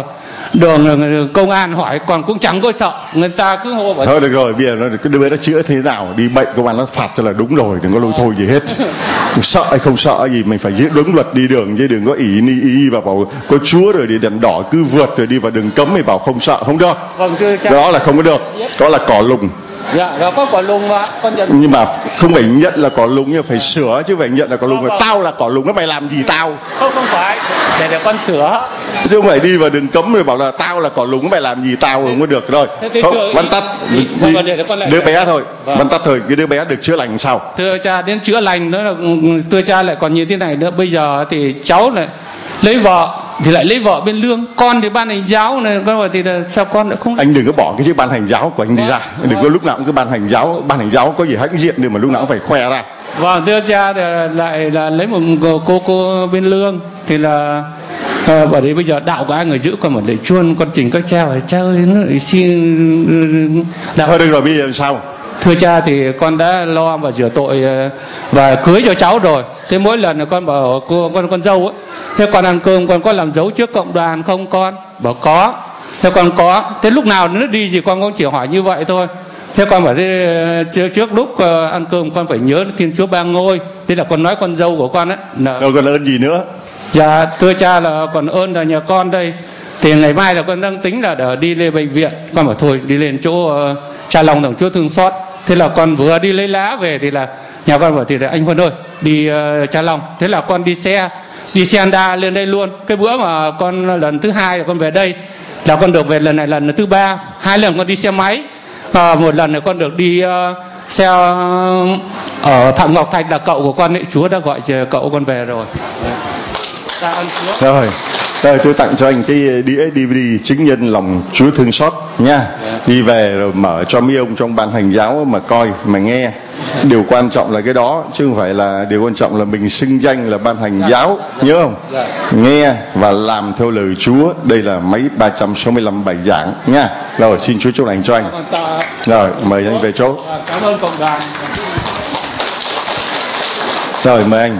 đường công an hỏi, còn cũng chẳng có sợ. Người ta cứ hô bảo thôi được rồi, bây giờ nó cái đứa bé nó chữa thế nào, đi bệnh công an nó phạt cho là đúng rồi, đừng có lôi thôi gì hết. Sợ hay không sợ gì, mình phải giữ đúng luật đi đường, chứ đừng có ỷ ni ý và bảo có Chúa rồi đi đèn đỏ cứ vượt rồi đi vào đường cấm thì bảo không sợ, không được. Vâng, thưa cha. Đó là không có được, đó là cỏ lùng. Dạ, đó có cỏ lùng mà con nhận. Nhưng mà không phải nhận là cỏ lùng, nhưng phải sửa chứ phải nhận là cỏ lùng. Vâng, vâng. Tao là cỏ lùng, nó mày làm gì tao? Không, không phải, để để con sửa. Chứ không phải đi vào đường cấm rồi bảo là tao là cỏ lùng, nó mày làm gì tao, không có được. Rồi không, văn tắt đi, đi, đứa bé thôi. Vâng. Văn tắt thôi, cái đứa bé được chữa lành sao? Thưa cha, đến chữa lành nữa là, thưa cha lại còn như thế này nữa. Bây giờ thì cháu lại lấy vợ, thì lại lấy vợ bên Lương. Con thì ban hành giáo này, con bảo thì là sao con lại không. Anh đừng có bỏ cái chữ ban hành giáo của anh đi ra. Đừng vâng. có lúc nào cũng cứ ban hành giáo. Ban hành giáo có gì hãnh diện được mà lúc nào cũng phải khoe ra. Vâng, thưa cha, thì lại là lấy một cô cô bên Lương. Thì là à, bởi vì bây giờ đạo của ai người giữ, còn một để chuôn con trình các cha phải cha ơi nó xin đạo. Thôi được rồi, bây giờ sao? Thưa cha, thì con đã lo và rửa tội và cưới cho cháu rồi. Thế mỗi lần là con bảo cô con con dâu ấy, thế con ăn cơm con có làm dấu trước cộng đoàn không con? Bảo có. Thế con có. Thế lúc nào nó đi thì con cũng chỉ hỏi như vậy thôi. Thế con bảo thế trước, trước lúc uh, ăn cơm con phải nhớ Thiên Chúa Ba Ngôi. Thế là con nói con dâu của con ấy là... Đâu còn ơn gì nữa? Dạ thưa cha là còn ơn là nhà con đây. Thì ngày mai là con đang tính là để đi lên bệnh viện. Con bảo thôi đi lên chỗ uh, cha Long thằng Chúa thương xót. Thế là con vừa đi lấy lá về thì là nhà con bảo thì là anh Huân ơi đi uh, cha Long. Thế là con đi xe đi xe Honda lên đây luôn. Cái bữa mà con lần thứ hai là con về đây là con được về lần này lần thứ ba. Hai lần con đi xe máy. À, một lần này con được đi uh, xe uh, ở Phạm Ngọc Thạch là cậu của con ấy, Chúa đã gọi cậu con về rồi. Tạ ơn Chúa. Rồi, rồi tôi tặng cho anh cái đĩa đê vê đê chứng nhân lòng Chúa thương xót nha. Đi về rồi mở cho mấy ông trong ban hành giáo mà coi mà nghe. Điều quan trọng là cái đó chứ không phải là điều quan trọng là mình xưng danh là ban hành giáo, nhớ không? Nghe và làm theo lời Chúa. Đây là mấy ba trăm sáu mươi lăm bài giảng nha. Rồi xin Chúa chúc lành cho anh. Rồi mời anh về chỗ. Cảm ơn cộng đoàn. Rồi mời anh.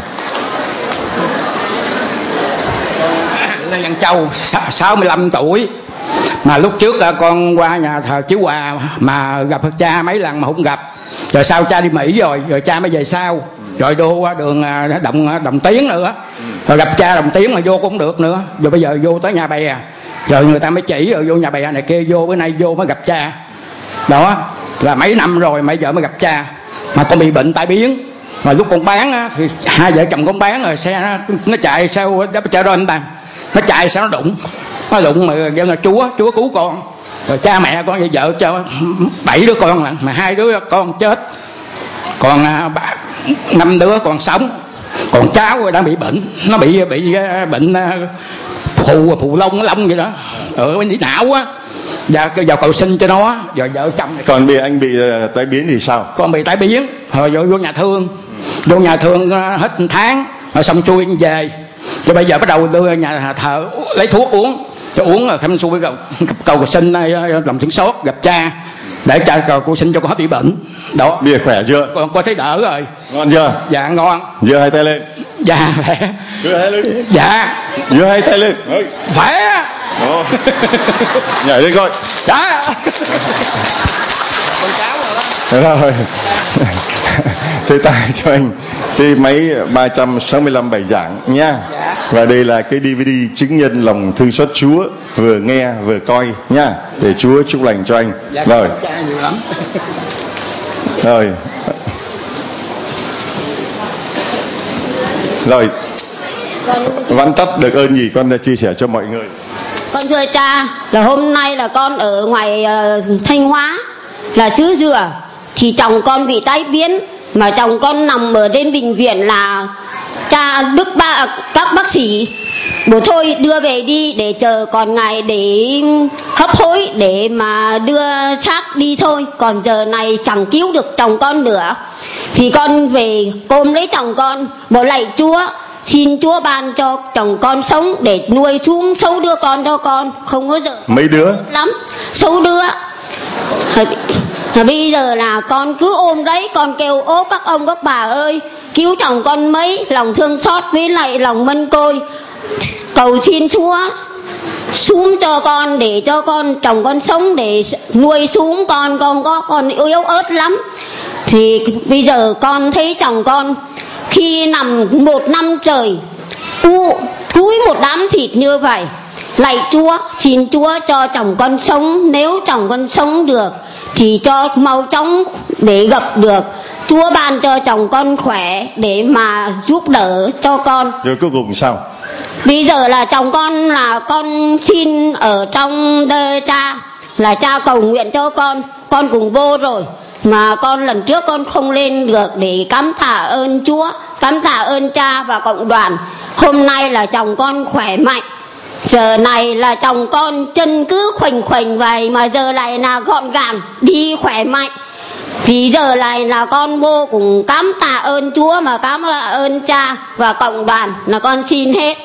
Lê Văn Châu sáu mươi lăm tuổi. Mà lúc trước con qua nhà thờ Chí Hòa mà gặp cha mấy lần mà không gặp. Rồi sau cha đi Mỹ rồi, rồi cha mới về sau. Rồi đô qua đường Đồng Đồng Tiến nữa. Rồi gặp cha Đồng Tiến mà vô cũng không được nữa. Rồi bây giờ vô tới nhà bè. Rồi người ta mới chỉ rồi vô nhà bè này kia vô, bữa nay vô mới gặp cha. Đó là mấy năm rồi mấy vợ mới gặp cha. Mà con bị bệnh tai biến. Mà lúc con bán á, thì hai vợ chồng con bán rồi xe nó, nó chạy sao chợ đôi anh bạn. Nó chạy sao nó đụng. Nó đụng mà kêu là Chúa, Chúa cứu con. Rồi cha mẹ con với vợ cho bảy đứa con mà, mà hai đứa con chết. Còn à, bà, năm đứa còn sống. Còn cháu đang bị bệnh. Nó bị bị bệnh phù phù lông lông vậy đó. Ở bên não á. Và vào cầu sinh cho nó. Rồi vợ chồng. Còn bị anh bị uh, tai biến thì sao? Con bị tai biến. Rồi vô, vô nhà thương. Vô nhà thương uh, hết một tháng. Rồi xong xuôi về. Rồi bây giờ bắt đầu đưa nhà thờ lấy thuốc uống. Cho uống là thăm xuôi cầu, cầu sinh lòng thương xót gặp cha để cha cầu cầu sinh cho con hết bị bệnh. Đó. Bây giờ khỏe chưa? Con con thấy đỡ rồi. Ngon chưa? Dạ ngon. Giơ hai tay lên. Dạ khỏe. Giơ hai lên. Dạ. Giơ hai tay lên. Khỏe. Đó. Nhảy lên coi. Dạ. Con cháu rồi đó. Rồi. Thế tay cho anh cái máy ba trăm sáu mươi lăm bài giảng nha. Dạ. Và đây là cái đê vê đê chứng nhân lòng thương xót Chúa, vừa nghe vừa coi nha, để Chúa chúc lành cho anh. Dạ, rồi. Cha nhiều lắm. Rồi. Rồi. Vắn tắt được ơn gì con đã chia sẻ cho mọi người. Con thưa cha là hôm nay là con ở ngoài uh, Thanh Hóa là xứ Dừa, thì chồng con bị tai biến mà chồng con nằm ở trên bệnh viện là cha Đức ba các bác sĩ bảo thôi đưa về đi để chờ còn ngày để hấp hối để mà đưa xác đi thôi, còn giờ này chẳng cứu được chồng con nữa. Thì con về ôm lấy chồng con bảo lạy Chúa, xin Chúa ban cho chồng con sống để nuôi xuống sáu đứa con cho con. Không có giờ mấy đứa lắm, sáu đứa. Bây giờ là con cứ ôm đấy, con kêu ố các ông các bà ơi cứu chồng con mấy, lòng thương xót với lại lòng mân côi, cầu xin Chúa xuống cho con để cho con chồng con sống để nuôi xuống con. Con có con yếu ớt lắm. Thì bây giờ con thấy chồng con khi nằm một năm trời u cúi một đám thịt như vậy, lạy Chúa xin Chúa cho chồng con sống, nếu chồng con sống được thì cho mau chóng để gặp được, Chúa ban cho chồng con khỏe để mà giúp đỡ cho con. Rồi cuối cùng sao? Bây giờ là chồng con là con xin ở trong đời cha là cha cầu nguyện cho con, con cũng vô rồi mà con lần trước con không lên được để cảm tạ ơn Chúa, cảm tạ ơn cha và cộng đoàn. Hôm nay là chồng con khỏe mạnh, giờ này là chồng con chân cứ khoành khoành vậy mà giờ này là gọn gàng đi khỏe mạnh. Thì giờ này là con vô cùng cảm tạ ơn Chúa mà cảm ơn cha và cộng đoàn, là con xin hết.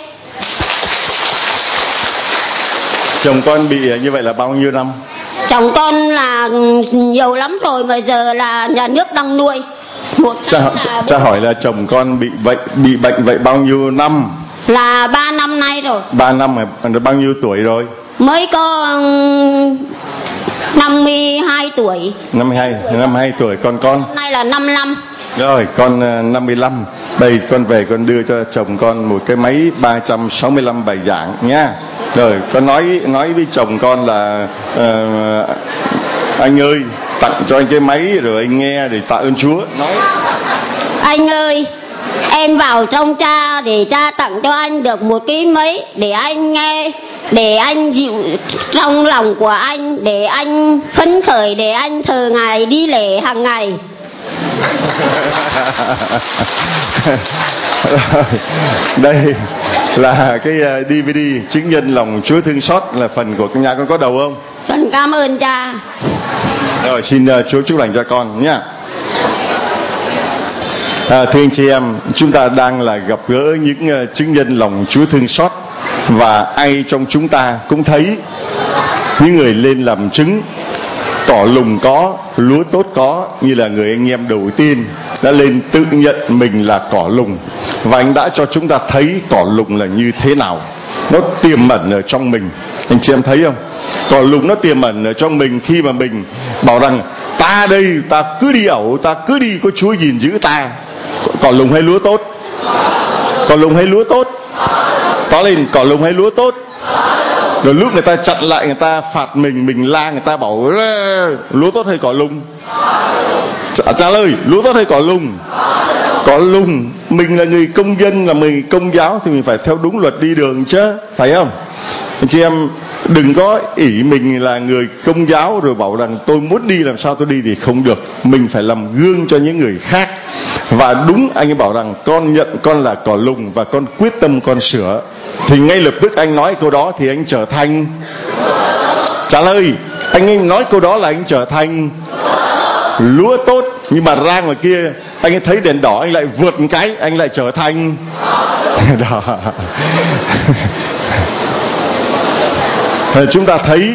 Chồng con bị như vậy là bao nhiêu năm? Chồng con là nhiều lắm rồi mà giờ là nhà nước đang nuôi. Một cha, cha, cha hỏi là chồng con bị bệnh bị bệnh vậy bao nhiêu năm? Là ba năm nay rồi. Ba năm mà bao nhiêu tuổi rồi? Mới có năm mươi hai tuổi. năm mươi hai, năm mươi hai tuổi. Còn con? Hôm nay là năm mươi lăm. Rồi, con uh, năm mươi lăm. Đây, con về con đưa cho chồng con một cái máy ba trăm sáu mươi lăm bài giảng nha. Rồi, con nói nói với chồng con là uh, anh ơi, tặng cho anh cái máy rồi anh nghe để tạ ơn Chúa. Nói. Anh ơi, em vào trong cha để cha tặng cho anh được một cái máy để anh nghe, để anh dịu trong lòng của anh, để anh phấn khởi, để anh thờ ngài đi lễ hàng ngày. Đây là cái đê vê đê chứng nhân lòng Chúa thương xót, là phần của nhà con có đầu không? Con cảm ơn cha. Rồi, xin uh, Chúa chúc lành cho con nhé. À, thưa anh chị em, chúng ta đang là gặp gỡ những uh, chứng nhân lòng Chúa thương xót, và ai trong chúng ta cũng thấy những người lên làm chứng. Cỏ lùng có, lúa tốt có, như là người anh em đầu tiên đã lên tự nhận mình là cỏ lùng, và anh đã cho chúng ta thấy cỏ lùng là như thế nào. Nó tiềm ẩn ở trong mình. Anh chị em thấy không? Cỏ lùng nó tiềm ẩn ở trong mình khi mà mình bảo rằng ta đây, ta cứ đi ẩu, ta cứ đi có Chúa gìn giữ ta. Cỏ lùng hay lúa tốt? Cỏ lùng hay lúa tốt? To lên, cỏ lùng hay lúa tốt? Rồi lúc người ta chặn lại, người ta phạt mình, mình la, người ta bảo lúa tốt hay cỏ lùng? Trả, trả lời, lúa tốt hay cỏ lùng? Cỏ lùng. Mình là người công dân, là người công giáo thì mình phải theo đúng luật đi đường chứ, phải không? Anh chị em đừng có ỷ mình là người công giáo rồi bảo rằng tôi muốn đi làm sao tôi đi thì không được. Mình phải làm gương cho những người khác. Và đúng, anh ấy bảo rằng con nhận con là cỏ lùng và con quyết tâm con sửa, thì ngay lập tức anh nói câu đó thì anh trở thành. Trả lời, anh ấy nói câu đó là anh trở thành lúa tốt. Nhưng mà ra ngoài kia anh ấy thấy đèn đỏ, anh lại vượt một cái, anh lại trở thành đó. Chúng ta thấy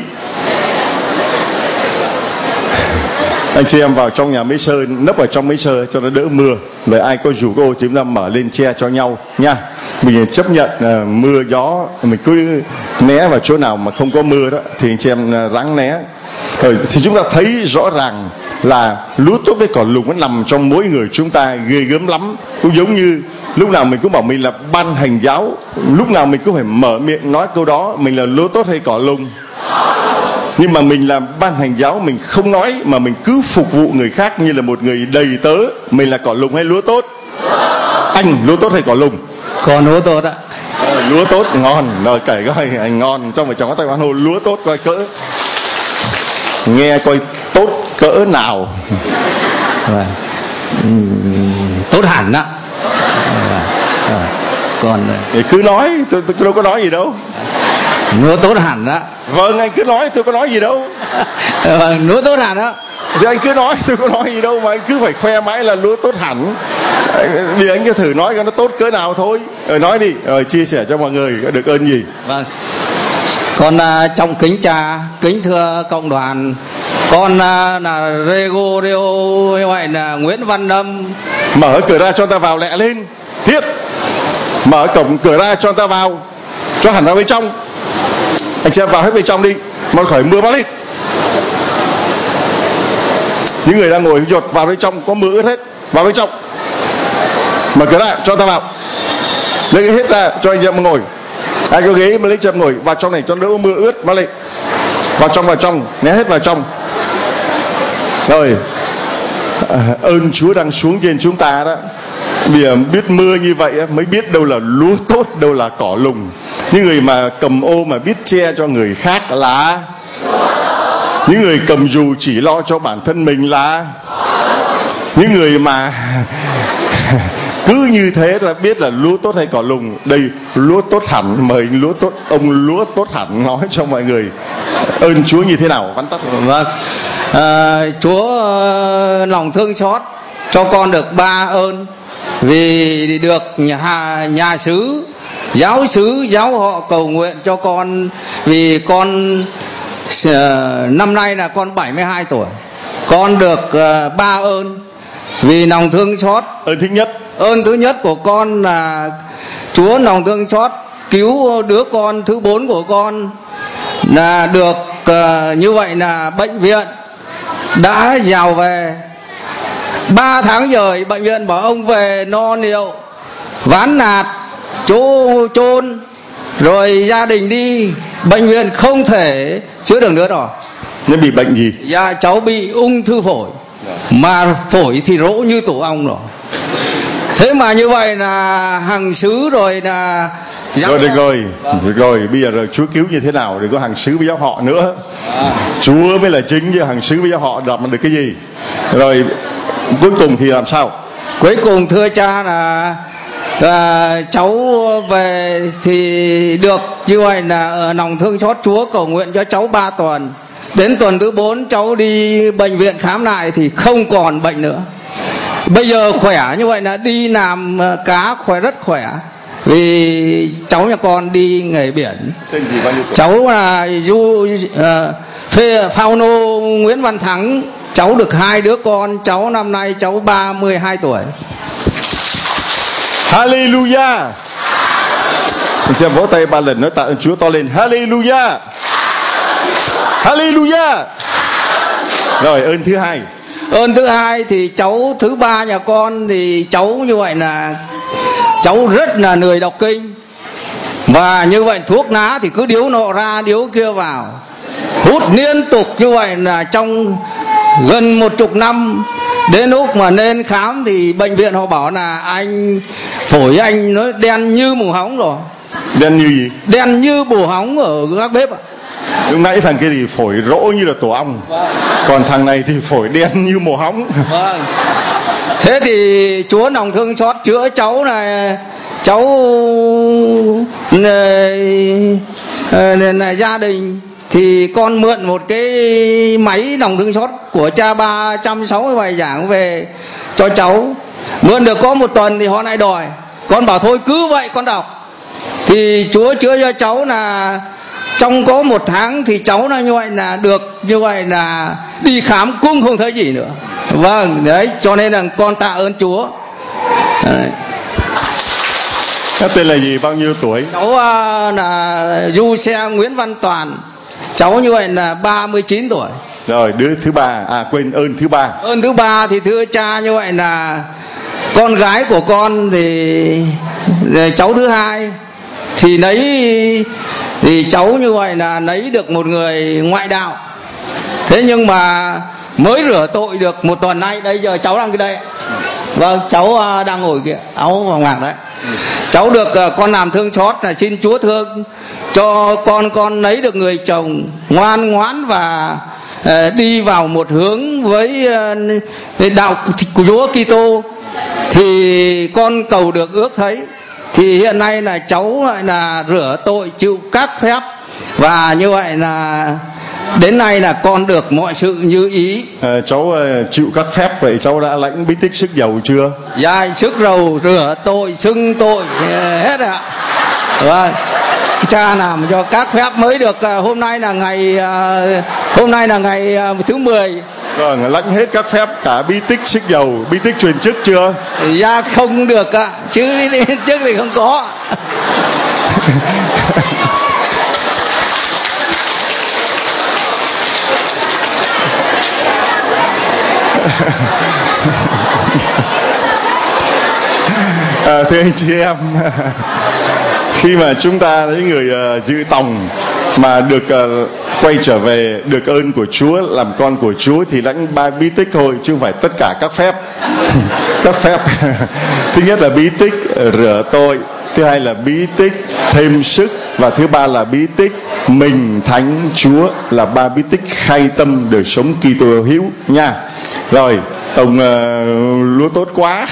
anh chị em vào trong nhà máy sơ, nấp ở trong máy sơ cho nó đỡ mưa. Rồi ai có rủ cô thì chúng ta mở lên che cho nhau nha. Mình chấp nhận uh, mưa gió, mình cứ né vào chỗ nào mà không có mưa đó thì anh chị em uh, ráng né. Rồi thì chúng ta thấy rõ ràng là lúa tốt với cỏ lùng nó nằm trong mỗi người chúng ta, ghê gớm lắm. Cũng giống như lúc nào mình cũng bảo mình là ban hành giáo, lúc nào mình cũng phải mở miệng nói câu đó, mình là lúa tốt hay cỏ lùng. Nhưng mà mình làm ban hành giáo, mình không nói mà mình cứ phục vụ người khác như là một người đầy tớ. Mình là cỏ lùng hay lúa tốt? Anh lúa tốt hay cỏ lùng? Còn lúa tốt ạ. Lúa tốt, ngon. Rồi kể coi, ngon. Trong phải trong có tay bán hồ lúa tốt coi cỡ. Nghe coi tốt cỡ nào. Rồi. Tốt hẳn ạ. Còn thì cứ nói, tôi, tôi đâu có nói gì đâu. Lúa tốt hẳn đó. Vâng, anh cứ nói, tôi có nói gì đâu. Lúa tốt hẳn đó. Thì anh cứ nói, tôi có nói gì đâu mà anh cứ phải khoe mãi là lúa tốt hẳn. Vì anh cứ thử nói cho nó tốt cỡ nào thôi. Rồi nói đi, rồi chia sẻ cho mọi người có được ơn gì. Vâng. Con uh, trong kính cha, kính thưa cộng đoàn, con uh, là Gregorio gọi là Nguyễn Văn Lâm. Mở cửa ra cho ta vào lẹ lên. Thiết. Mở cổng cửa ra cho ta vào, cho hẳn vào bên trong. Anh xem vào hết bên trong đi, mà khỏi mưa vào đi. Những người đang ngồi dột vào bên trong có mưa ướt hết, vào bên trong. Mở cửa ra cho ta vào, lấy hết ra cho anh em ngồi. Ai có ghế mà lấy chậm ngồi vào trong này cho đỡ mưa ướt, vào lên. Vào trong vào trong, né hết vào trong. Rồi à, ơn Chúa đang xuống trên chúng ta đó. Vì biết mưa như vậy mới biết đâu là lúa tốt, đâu là cỏ lùng. Những người mà cầm ô mà biết che cho người khác là, những người cầm dù chỉ lo cho bản thân mình là, những người mà cứ như thế là biết là lúa tốt hay cỏ lùng. Đây lúa tốt hẳn, mời lúa tốt, ông lúa tốt hẳn nói cho mọi người ơn Chúa như thế nào. Vắn tắt. Vâng. À, Chúa lòng thương xót cho con được ba ơn. Vì được nhà, nhà xứ, giáo xứ, giáo họ cầu nguyện cho con. Vì con uh, năm nay là con bảy mươi hai tuổi. Con được uh, ba ơn. Vì lòng thương xót. Ơn thứ nhất. Ơn thứ nhất của con là Chúa lòng thương xót cứu đứa con thứ bốn của con là được uh, như vậy là bệnh viện đã giàu về. Ba tháng rồi bệnh viện bảo ông về no liệu, ván nạt, chỗ chôn, rồi gia đình đi, bệnh viện không thể chữa được nữa rồi. Nó bị bệnh gì? Dạ cháu bị ung thư phổi, mà phổi thì rỗ như tổ ong rồi. Thế mà như vậy là hàng xứ rồi là rồi được rồi, được rồi, bây giờ rồi Chúa cứu như thế nào? Đừng có hàng xứ với giáo họ nữa. À. Chúa mới là chính, chứ hàng xứ với giáo họ làm được cái gì? Rồi cuối cùng thì làm sao? Cuối cùng thưa cha là, là cháu về thì được như vậy là ở lòng thương xót Chúa cầu nguyện cho cháu ba tuần. Đến tuần thứ bốn cháu đi bệnh viện khám lại thì không còn bệnh nữa. Bây giờ khỏe như vậy là đi làm cá khỏe, rất khỏe. Vì cháu nhà con đi nghề biển. Tên gì bao nhiêu tuổi? Cháu là du uh, phê phao nô Nguyễn Văn Thắng. Cháu được hai đứa con. Cháu năm nay cháu ba mươi hai tuổi. Hallelujah. Mình sẽ vỗ tay ba lần nói tạ ơn Chúa to lên. Hallelujah. Hallelujah. Rồi ơn thứ hai. Ơn thứ hai thì cháu thứ ba nhà con thì cháu như vậy là cháu rất là lười đọc kinh. Và như vậy thuốc lá thì cứ điếu nọ ra điếu kia vào, hút liên tục như vậy là trong gần một chục năm. Đến lúc mà nên khám thì bệnh viện họ bảo là anh phổi anh nó đen như mù hóng rồi. Đen như gì? Đen như bù hóng ở các bếp ạ. Lúc nãy thằng kia thì phổi rỗ như là tổ ong. Vâng. Còn thằng này thì phổi đen như mồ hóng. Vâng. Thế thì Chúa lòng thương xót chữa cháu này. Cháu là gia đình thì con mượn một cái máy lòng thương xót của cha ba trăm sáu mươi bài giảng về cho cháu. Mượn được có một tuần thì họ lại đòi. Con bảo thôi cứ vậy con đọc. Thì Chúa chữa cho cháu là trong có một tháng thì cháu là như vậy là được như vậy là đi khám cũng không thấy gì nữa. Vâng, đấy cho nên là con tạ ơn Chúa. Đấy. Các tên là gì, bao nhiêu tuổi? Cháu uh, là du xe Nguyễn Văn Toàn. Cháu như vậy là ba mươi chín tuổi. Rồi đứa thứ ba, à quên ơn thứ ba. Ơn thứ ba thì thưa cha như vậy là con gái của con thì cháu thứ hai thì lấy thì cháu như vậy là lấy được một người ngoại đạo. Thế nhưng mà mới rửa tội được một tuần nay. Đây giờ cháu đang cái đây. Vâng, cháu đang ngồi kìa, áo vàng vàng đấy. Cháu được con làm thương xót là xin Chúa thương cho con con lấy được người chồng ngoan ngoãn và đi vào một hướng với đạo của Chúa Kitô. Thì con cầu được ước thấy. Thì hiện nay là cháu lại là rửa tội chịu các phép. Và như vậy là đến nay là con được mọi sự như ý. à, Cháu uh, chịu các phép. Vậy cháu đã lãnh bí tích sức dầu chưa? Dạ sức dầu rửa tội xưng tội hết ạ. Vâng, cha làm cho các phép mới được. uh, Hôm nay là ngày uh, Hôm nay là ngày uh, thứ mười. Vâng, lãnh hết các phép cả bí tích sức dầu. Bí tích truyền chức chưa? Dạ không được ạ. Chứ bí tích chức thì không có. à, thưa anh chị em, khi mà chúng ta những người uh, giữ tòng mà được uh, quay trở về được ơn của Chúa, làm con của Chúa thì lãnh ba bí tích thôi, chứ không phải tất cả các phép. Các phép thứ nhất là bí tích rửa tội, thứ hai là bí tích thêm sức, và thứ ba là bí tích mình thánh Chúa, là ba bí tích khai tâm đời sống Kitô hữu nha. Rồi ông uh, lúa tốt quá.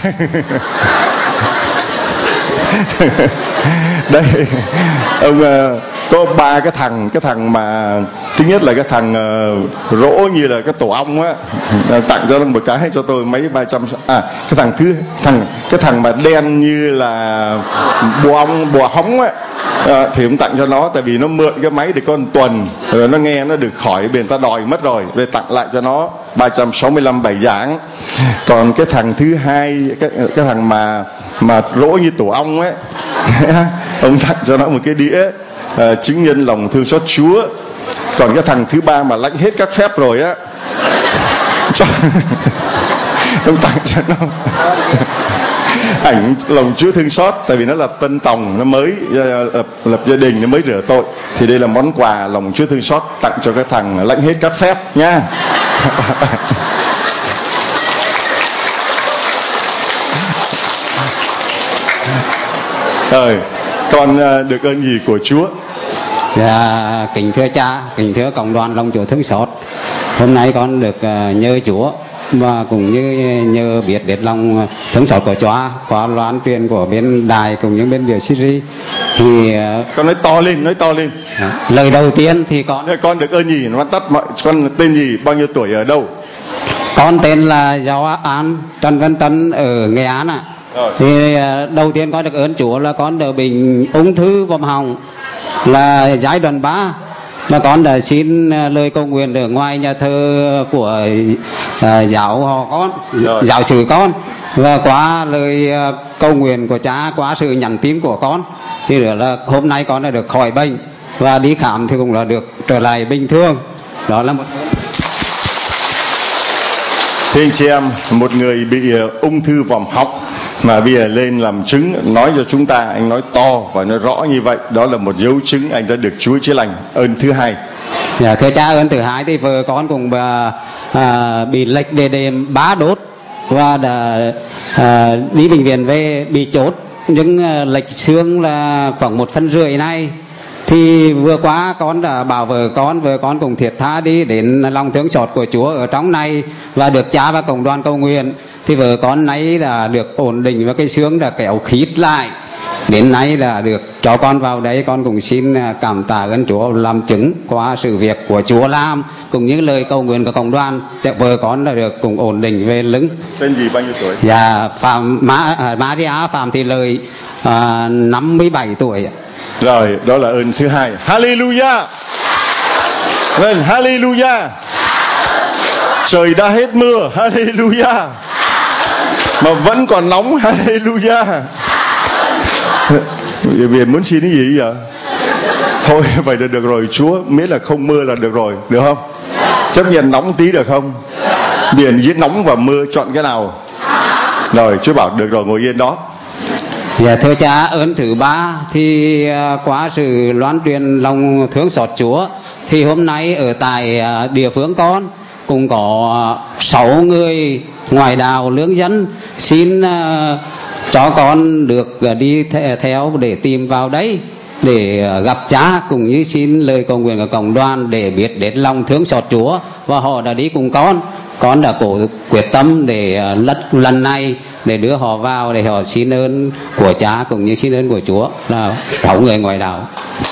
Đây ông uh, có ba cái thằng cái thằng mà thứ nhất là cái thằng uh, rỗ như là cái tổ ong á, tặng cho nó một cái cho tôi mấy ba trăm. À cái thằng thứ thằng cái thằng mà đen như là bùa ong bùa hóng á, à, thì cũng tặng cho nó, tại vì nó mượn cái máy để có một tuần rồi nó nghe nó được khỏi, bên ta đòi mất rồi, về tặng lại cho nó ba trăm sáu mươi lăm bài giảng. Còn cái thằng thứ hai, cái, cái thằng mà mà rỗ như tổ ong ấy, ông tặng cho nó một cái đĩa uh, chứng nhân lòng thương xót Chúa. Còn cái thằng thứ ba mà lãnh hết các phép rồi á, cho ông tặng cho nó ảnh lòng Chúa thương xót, tại vì nó là tân tòng, nó mới lập, lập gia đình, nó mới rửa tội, thì đây là món quà lòng Chúa thương xót tặng cho cái thằng lãnh hết các phép nha. Rồi, con được ơn gì của Chúa? Dạ, kính thưa cha, kính thưa cộng đoàn lòng Chúa thương xót, hôm nay con được nhờ Chúa và cũng như nhờ biết đến lòng thương xót của Chúa qua loan truyền của bên đài cũng như bên Việt Syria. Thì con nói to lên, nói to lên. À, lời đầu tiên thì con con được ơn gì? Nó tắt mọi, con tên gì, bao nhiêu tuổi, ở đâu? Con tên là Giáo An Trần Văn Tân ở Nghệ An ạ. À. Thì đầu tiên con được ơn Chúa là con được bệnh ung thư vòm họng là giai đoạn ba, mà con đã xin lời cầu nguyện ở ngoài nhà thờ của uh, giáo họ con, rồi. giáo sư con, và qua lời uh, cầu nguyện của cha, qua sự nhắn tin của con thì được là hôm nay con đã được khỏi bệnh và đi khám thì cũng là được trở lại bình thường. Đó là một Thưa anh chị em, một người bị uh, ung thư vòm họng mà bây giờ lên làm chứng nói cho chúng ta, anh nói to và nói rõ như vậy, đó là một dấu chứng anh đã được Chúa chữa lành. Ơn thứ hai. Dạ, thưa cha, ơn thứ hai thì vợ con cũng à, à, bị lệch đề đệm bá đốt và đã à, đi bệnh viện về bị chốt, nhưng à, lệch xương là khoảng một phân rưỡi này. Thì vừa qua con đã bảo vợ con, vợ con cùng thiệt tha đi đến lòng thương xót của Chúa ở trong này và được cha và cộng đoàn cầu nguyện. Thì vợ con nay là được ổn định và cái xương đã kéo khít lại. Đến nay là được cho con vào đấy, con cũng xin cảm tạ ơn Chúa làm chứng qua sự việc của Chúa làm cũng như lời cầu nguyện của cộng đoàn. Vợ con là được cũng ổn định về lưng. Tên gì, bao nhiêu tuổi? Dạ, Phạm Ma, Maria Phạm Thị Lợi, à, năm mươi bảy tuổi. Rồi, đó là ơn thứ hai. Hallelujah. Vâng, hallelujah. Trời đã hết mưa, hallelujah, mà vẫn còn nóng, hallelujah. Vì muốn xin cái gì vậy? Thôi vậy là được rồi, Chúa miễn là không mưa là được rồi, được không? Chấp nhận nóng tí được không? Biển với nóng và mưa chọn cái nào? Rồi Chúa bảo được rồi, ngồi yên đó. Dạ, thưa cha, ơn thứ ba thì uh, qua sự loan truyền lòng thương xót Chúa thì hôm nay ở tại uh, địa phương con cũng có sáu uh, người ngoại đạo lương dân xin uh, cho con được uh, đi th- theo để tìm vào đấy để uh, gặp cha, cũng như xin lời cầu nguyện của cộng đoàn để biết đến lòng thương xót Chúa, và họ đã đi cùng con. Con đã cố quyết tâm để uh, lật lần này để đưa họ vào để họ xin ơn của cha cũng như xin ơn của Chúa, là sáu người ngoại đạo.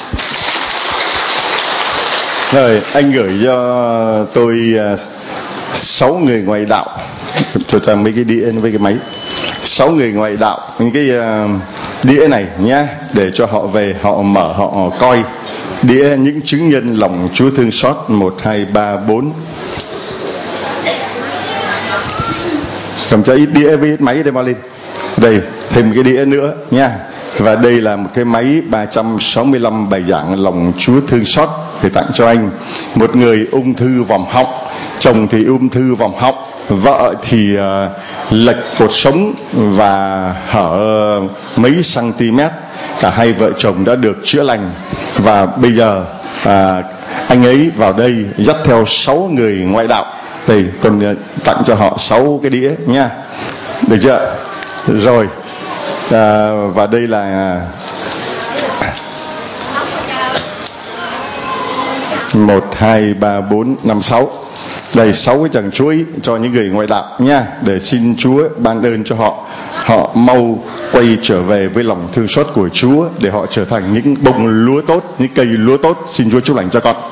Rồi anh gửi cho tôi sáu người ngoại đạo, cho cha mấy cái đĩa với cái máy. Sáu người ngoại đạo, những cái uh, đĩa này nhá, để cho họ về họ mở họ coi đĩa những chứng nhân lòng Chúa thương xót một hai ba bốn. Cầm cho ít đĩa với ít máy đây mà lên. Đây, thêm một cái đĩa nữa nha. Và đây là một cái máy ba trăm sáu mươi lăm bài giảng lòng Chúa thương xót thì tặng cho anh. Một người ung thư vòm họng, chồng thì ung thư vòm họng, vợ thì uh, lệch cột sống và hở mấy cm. Cả hai vợ chồng đã được chữa lành. Và bây giờ uh, anh ấy vào đây dắt theo sáu người ngoại đạo. Thì còn tặng cho họ sáu cái đĩa nha, được chưa? Rồi à, và đây là một hai ba bốn năm sáu, đây sáu cái chàng chuối cho những người ngoại đạo nha, để xin Chúa ban ơn cho họ, họ mau quay trở về với lòng thương xót của Chúa để họ trở thành những bông lúa tốt, những cây lúa tốt. Xin Chúa chúc lành cho con.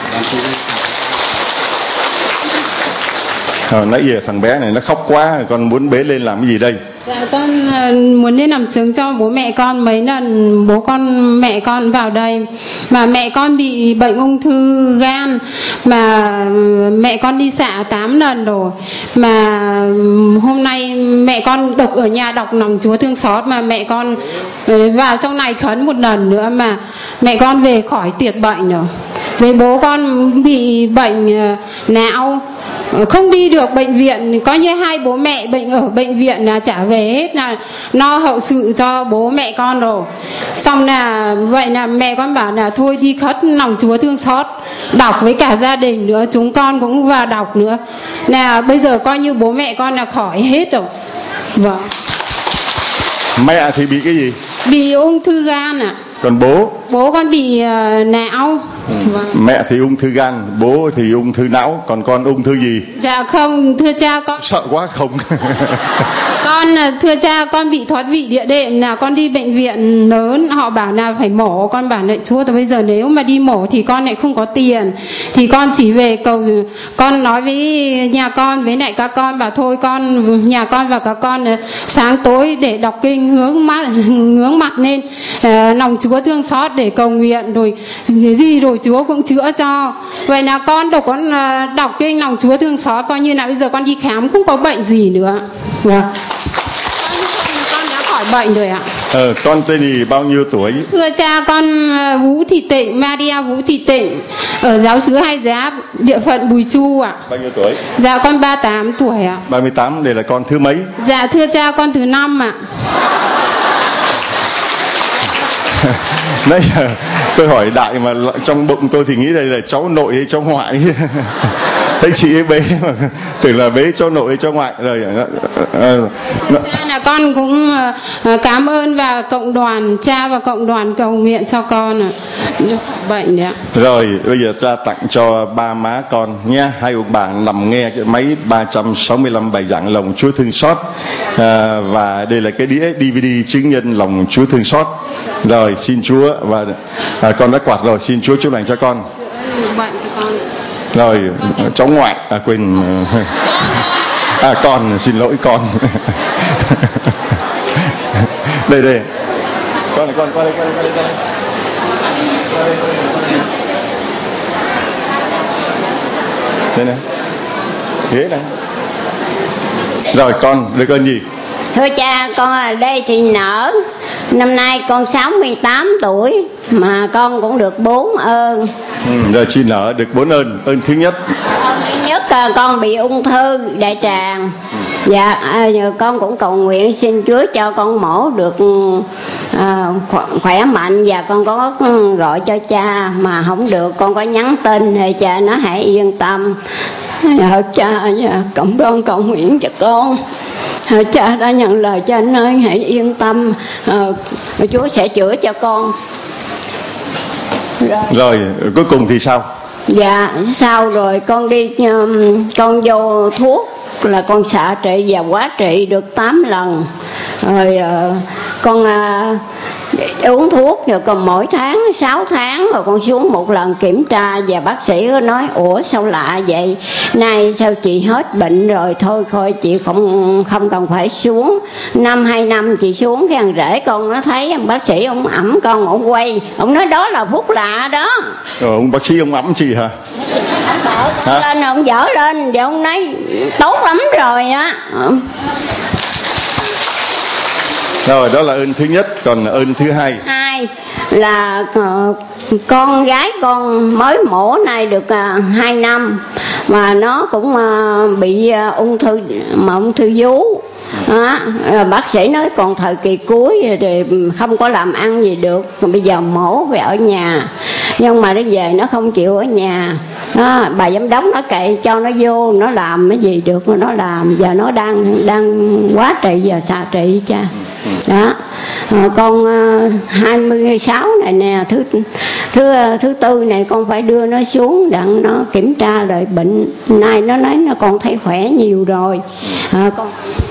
À, nãy giờ thằng bé này nó khóc quá, con muốn bế lên làm cái gì đây? Dạ, con uh, muốn lên làm chứng cho bố mẹ con. Mấy lần bố con mẹ con vào đây mà mẹ con bị bệnh ung thư gan, mà mẹ con đi xạ tám lần rồi, mà hôm nay mẹ con đọc ở nhà đọc lòng Chúa thương xót, mà mẹ con uh, vào trong này khấn một lần nữa mà mẹ con về khỏi tiệt bệnh rồi. Với bố con bị bệnh não, không đi được bệnh viện, có như hai bố mẹ bệnh ở bệnh viện là trả về hết, là lo hậu sự cho bố mẹ con rồi. Xong là vậy là mẹ con bảo là thôi đi khất lòng Chúa thương xót, đọc với cả gia đình nữa, chúng con cũng vào đọc nữa, là bây giờ coi như bố mẹ con là khỏi hết rồi. Vâng. Mẹ thì bị cái gì? Bị ung thư gan ạ. À. Còn bố? Bố con bị uh, não. Ừ. Vâng. Mẹ thì ung thư gan, bố thì ung thư não, còn con ung thư gì? Dạ không, thưa cha con. Sợ quá không? Con thưa cha, con bị thoát vị địa đệm, là con đi bệnh viện lớn, họ bảo là phải mổ, con bảo lại Chúa, bây giờ nếu mà đi mổ thì con lại không có tiền, thì con chỉ về cầu, con nói với nhà con với lại các con bảo thôi con, nhà con và các con sáng tối để đọc kinh hướng mắt hướng mặt lên uh, lòng Chúa thương xót để cầu nguyện, rồi gì, gì rồi Chúa cũng chữa cho. Vậy là con đọc con uh, đọc kinh lòng Chúa thương xót, coi như là bây giờ con đi khám không có bệnh gì nữa. Vâng. Con đã khỏi bệnh rồi ạ. Ờ, con tên gì, bao nhiêu tuổi? Thưa cha, con Vũ Thị Tịnh, Maria Vũ Thị Tịnh, ở giáo xứ Hai Giáp, địa phận Bùi Chu ạ. Bao nhiêu tuổi? Dạ con ba mươi tám tuổi ạ. ba mươi tám, đây là con thứ mấy? Dạ thưa cha, con thứ năm ạ. Nãy giờ tôi hỏi đại mà trong bụng tôi thì nghĩ đây là cháu nội hay cháu ngoại. Thấy chị ấy bế mà tưởng là bế cháu nội hay cháu ngoại rồi. Thực ra là con cũng cảm ơn và cộng đoàn, cha và cộng đoàn cầu nguyện cho con ạ, được bệnh đấy ạ. Rồi bây giờ cha tặng cho ba má con nha, hai ông bà nằm nghe cái máy ba trăm sáu mươi lăm bài giảng lòng Chúa thương xót, à, và đây là cái đĩa đê vê đê chứng nhân lòng Chúa thương xót. Rồi xin Chúa, và à, con đã quạt rồi, xin Chúa chúc lành cho con. Bệnh cho con. Rồi cháu ngoại, à quên, à con, xin lỗi con. Đây đây, con này, con qua đây, qua đây, qua đây, qua đây. Đây này, ghế này. Rồi con được ơn gì? Thưa cha, con ở đây thì nở, năm nay con sáu mươi tám tuổi mà con cũng được bốn ơn. Ừ, rồi chị nở được bốn ơn. Ơn thứ nhất, ơn thứ nhất là con bị ung thư đại tràng. Dạ, à, con cũng cầu nguyện xin Chúa cho con mổ được à, khỏe mạnh, và con có gọi cho cha mà không được, con có nhắn tin thì cha nó hãy yên tâm. Nhờ cha, cộng đoàn cầu nguyện cho con. Cha đã nhận lời cha ơi, hãy yên tâm, à, Chúa sẽ chữa cho con. Rồi. Rồi cuối cùng thì sao? Dạ sau rồi con đi con vô thuốc là con xạ trị và quá trị được tám lần rồi. uh, con uh, uống thuốc rồi còn mỗi tháng sáu tháng rồi con xuống một lần kiểm tra, và bác sĩ nói ủa sao lạ vậy, nay sao chị hết bệnh rồi, thôi thôi chị không không cần phải xuống, năm hai năm chị xuống. Cái thằng rể con nó thấy ông bác sĩ ông ẩm con, ông quay ông nói đó là phúc lạ đó. Rồi ông bác sĩ ông ẩm chị hả? Ông đỡ lên, ông dở lên và ông nói tốt lắm rồi á. Rồi đó là ơn thứ nhất. Còn ơn thứ hai hai là uh, con gái con mới mổ này được uh, hai năm mà nó cũng uh, bị uh, ung thư mà ung thư vú. Đó, bác sĩ nói còn thời kỳ cuối thì không có làm ăn gì được, bây giờ mổ về ở nhà, nhưng mà nó về nó không chịu ở nhà. Đó, bà giám đốc nó kệ cho nó vô, nó làm cái gì được nó làm, giờ nó đang đang quá trị và xạ trị cha. Đó, à, con uh, hai mươi sáu này nè, thứ thứ thứ tư này con phải đưa nó xuống đặng nó kiểm tra rồi bệnh. Nay nó nói nó còn thấy khỏe nhiều rồi. À, con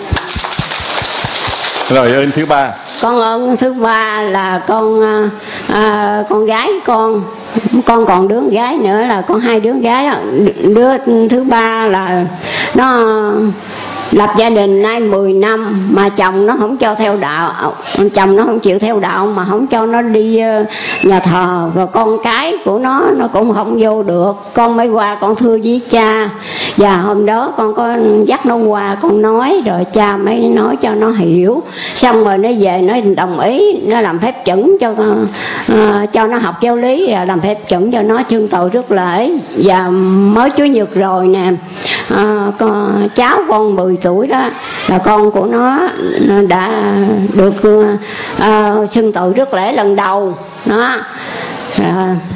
rồi ơn thứ ba. Con ơn thứ ba là con à, con gái con con còn đứa gái nữa, là con hai đứa gái đó. Đứa thứ ba là nó lập gia đình nay mười năm mà chồng nó không cho theo đạo, chồng nó không chịu theo đạo mà không cho nó đi nhà thờ, rồi con cái của nó nó cũng không vô được. Con mới qua con thưa với cha, Và hôm đó con có dắt nó qua, con nói rồi cha mới nói cho nó hiểu, xong rồi nó về nó đồng ý, nó làm phép chuẩn cho uh, cho nó học giáo lý, làm phép chuẩn cho nó xưng tội rước lễ. Và mới Chủ nhật rồi nè, uh, con, cháu con mười tuổi đó là con của nó đã được uh, xưng tội rước lễ lần đầu đó. uh,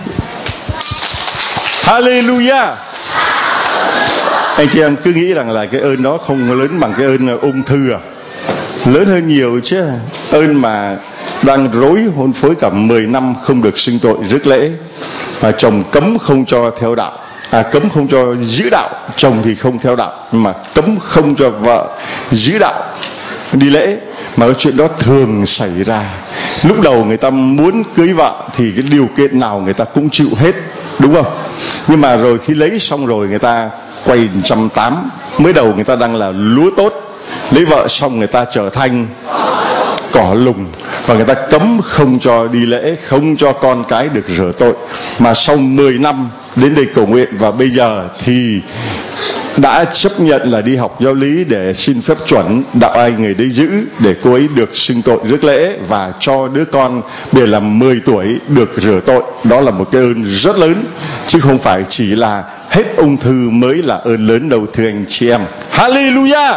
Hallelujah. Anh chị em cứ nghĩ rằng là cái ơn đó không lớn bằng cái ơn ung thư à? Lớn hơn nhiều chứ. Ơn mà đang rối hôn phối cả mười năm không được xưng tội rước lễ, mà chồng cấm không cho theo đạo, à cấm không cho giữ đạo, chồng thì không theo đạo mà cấm không cho vợ giữ đạo đi lễ. Mà cái chuyện đó thường xảy ra. Lúc đầu người ta muốn cưới vợ thì cái điều kiện nào người ta cũng chịu hết, đúng không? Nhưng mà rồi khi lấy xong rồi người ta quay một trăm tám mươi. Mới đầu người ta đang là lúa tốt, lấy vợ xong người ta trở thành cỏ lùng, và người ta cấm không cho đi lễ, không cho con cái được rửa tội. Mà sau mười năm đến đây cầu nguyện, và bây giờ thì đã chấp nhận là đi học giáo lý để xin phép chuẩn, đạo ai người đấy giữ, để cô ấy được xưng tội rước lễ, và cho đứa con bây giờ là mười tuổi được rửa tội. Đó là một cái ơn rất lớn, chứ không phải chỉ là hết ung thư mới là ơn lớn đâu, thưa anh chị em. Hallelujah.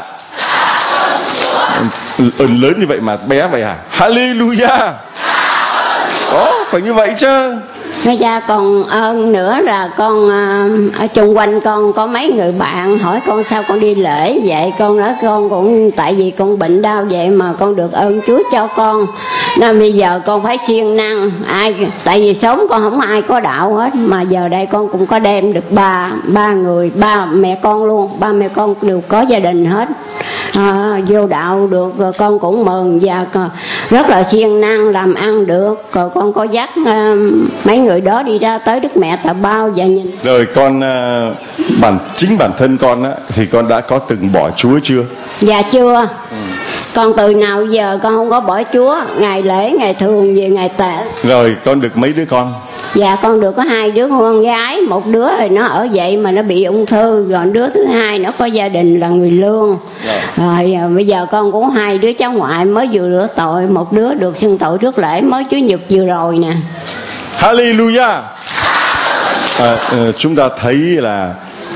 Ơn lớn như vậy mà bé vậy à? Hallelujah. Có phải như vậy chứ. Bây giờ còn ơn nữa là con ở chung quanh con có mấy người bạn hỏi con sao con đi lễ vậy. Con nói con cũng tại vì con bệnh đau vậy mà con được ơn Chúa cho con, nên bây giờ con phải siêng năng. Ai tại vì sống con không ai có đạo hết, mà giờ đây con cũng có đem được ba ba người, ba mẹ con luôn, ba mẹ con đều có gia đình hết, à, vô đạo được. Rồi con cũng mừng và rất là siêng năng làm ăn được. Rồi con có dắt uh, mấy người đó đi ra tới Đức Mẹ Tà Bao và nhìn. Rồi con uh, bản chính bản thân con á, thì con đã có từng bỏ Chúa chưa? Dạ chưa. Ừ. Con từ nào giờ con không có bỏ Chúa, ngày lễ ngày thường về ngày tệ. Rồi con được mấy đứa con? Dạ con được có hai đứa con gái, một đứa thì nó ở vậy mà nó bị ung thư, rồi đứa thứ hai nó có gia đình là người lương. Rồi, rồi bây giờ con cũng hai đứa cháu ngoại mới vừa rửa tội, một đứa được xưng tội rước lễ mới Chủ nhật vừa rồi nè. Hallelujah. À, chúng ta thấy là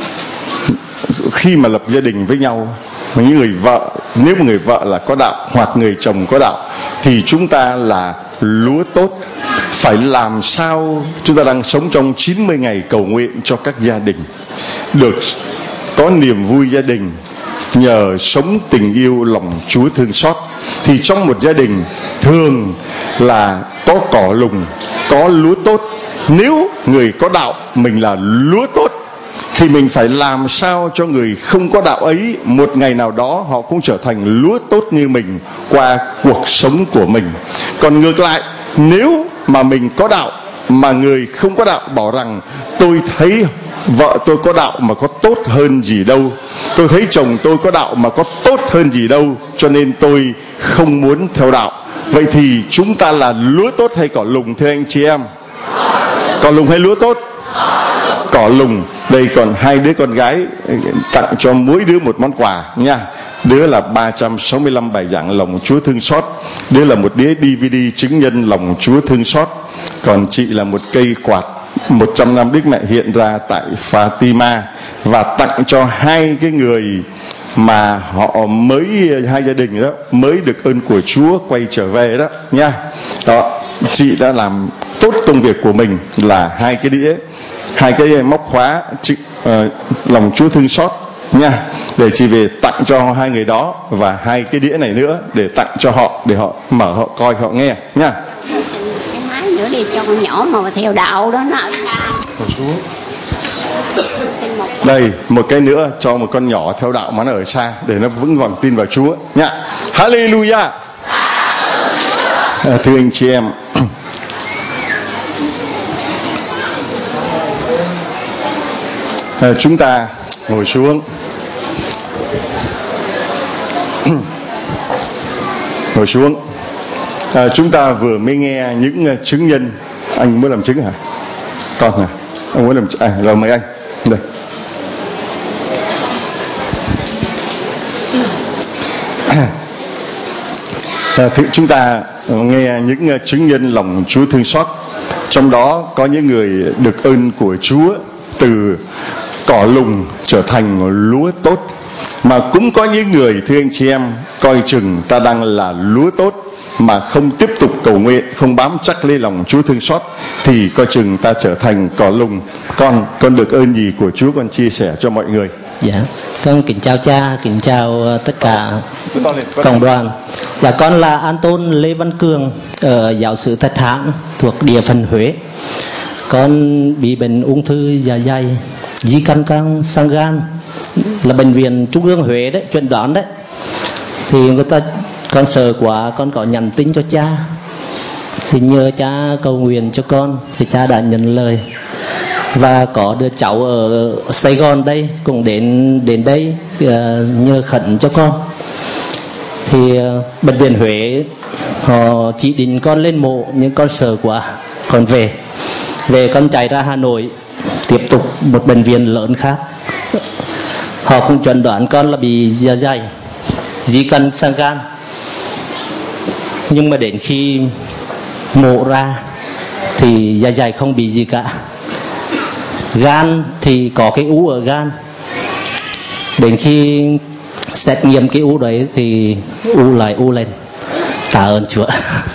khi mà lập gia đình với nhau, những người vợ, nếu một người vợ là có đạo hoặc người chồng có đạo, thì chúng ta là lúa tốt. Phải làm sao chúng ta đang sống trong chín mươi ngày cầu nguyện cho các gia đình được có niềm vui gia đình, nhờ sống tình yêu lòng Chúa thương xót. Thì trong một gia đình thường là có cỏ lùng, có lúa tốt. Nếu người có đạo mình là lúa tốt, thì mình phải làm sao cho người không có đạo ấy một ngày nào đó họ cũng trở thành lúa tốt như mình qua cuộc sống của mình. Còn ngược lại, nếu mà mình có đạo mà người không có đạo bảo rằng tôi thấy vợ tôi có đạo mà có tốt hơn gì đâu, tôi thấy chồng tôi có đạo mà có tốt hơn gì đâu, cho nên tôi không muốn theo đạo. Vậy thì chúng ta là lúa tốt hay cỏ lùng thưa anh chị em? Cỏ lùng hay lúa tốt? Cỏ lùng. Đây còn hai đứa con gái, tặng cho mỗi đứa một món quà nha. Đứa là ba trăm sáu mươi lăm bài giảng lòng Chúa thương xót, đứa là một đĩa đê vê đê chứng nhân lòng Chúa thương xót, còn chị là một cây quạt một trăm năm Đức Mẹ hiện ra tại Fatima, và tặng cho hai cái người mà họ mới, hai gia đình đó mới được ơn của Chúa quay trở về đó nha. Đó, chị đã làm tốt công việc của mình là hai cái đĩa, hai cái móc khóa chị, uh, lòng Chúa thương xót nha, để chị về tặng cho hai người đó, và hai cái đĩa này nữa để tặng cho họ, để họ mở họ coi họ nghe nha. Cái máy nữa đi cho con nhỏ mà theo đạo đó nó. Đây một cái nữa cho một con nhỏ theo đạo mà nó ở xa, để nó vững vàng tin vào Chúa nha. Hallelujah. À, thưa anh chị em, à, chúng ta ngồi xuống. Ngồi xuống. À, chúng ta vừa mới nghe những uh, chứng nhân. Anh muốn làm chứng hả? Con hả? Anh muốn làm à, rồi mời anh. Đây. À, thì chúng ta nghe những chứng nhân lòng Chúa thương xót, trong đó có những người được ơn của Chúa từ cỏ lùng trở thành lúa tốt, mà cũng có những người, thưa anh chị em, coi chừng ta đang là lúa tốt mà không tiếp tục cầu nguyện, không bám chắc lấy lòng Chúa thương xót, thì coi chừng ta trở thành cỏ lùng. Con con được ơn gì của Chúa con chia sẻ cho mọi người? Dạ, con kính chào cha, kính chào tất cả cộng đoàn. Dạ, con là An Tôn Lê Văn Cường, ở giáo xứ Thạch Hãn thuộc địa phận Huế. Con bị bệnh ung thư dạ dày, di căn căng sang gan, là bệnh viện Trung ương Huế đấy, chuẩn đoán đấy. Thì người ta, con sợ quá, con có nhắn tin cho cha, thì nhờ cha cầu nguyện cho con, thì cha đã nhận lời. Và có đứa cháu ở Sài Gòn đây cũng đến đến đây uh, nhờ khẩn cho con. Thì uh, bệnh viện Huế họ chỉ định con lên mộ, nhưng con sợ quá, con về về con chạy ra Hà Nội tiếp tục một bệnh viện lớn khác. Họ cũng chuẩn đoán con là bị dạ dày, di căn sang gan. Nhưng mà đến khi mổ ra thì dạ dày không bị gì cả. Gan thì có cái u ở gan. Đến khi xét nghiệm cái u đấy thì u lại u lên. Tạ ơn Chúa.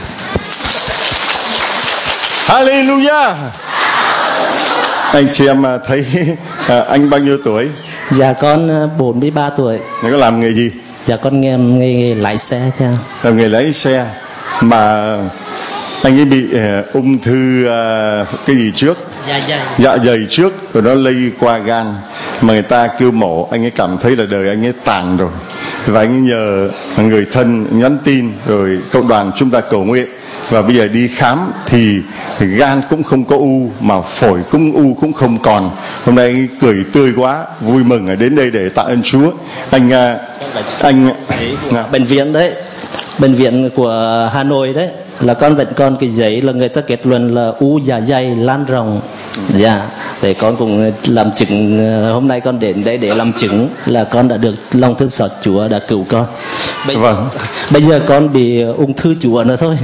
Hallelujah. Anh chị em thấy anh bao nhiêu tuổi? Dạ con bốn mươi ba tuổi. Anh có làm nghề gì? Dạ con nghe nghề, nghề lái xe cha. Làm nghề lái xe. Mà anh ấy bị uh, ung thư uh, cái gì trước? Dạ dày. Dạ dày trước, rồi nó lây qua gan. Mà người ta kêu mổ, anh ấy cảm thấy là đời anh ấy tàn rồi. Và anh ấy nhờ người thân nhắn tin, rồi cộng đoàn chúng ta cầu nguyện. Và bây giờ đi khám thì gan cũng không có u, mà phổi cũng u cũng không còn. Hôm nay anh cười tươi quá, vui mừng đến đây để tạ ơn Chúa. Anh anh bệnh viện đấy, bệnh viện của Hà Nội đấy, là con vẫn còn cái giấy là người ta kết luận là u dạ dày lan rộng. Dạ, để con cũng làm chứng, hôm nay con đến đây để làm chứng là con đã được lòng thương xót Chúa đã cứu con. Bây, vâng. Bây giờ con bị ung thư Chúa nữa thôi.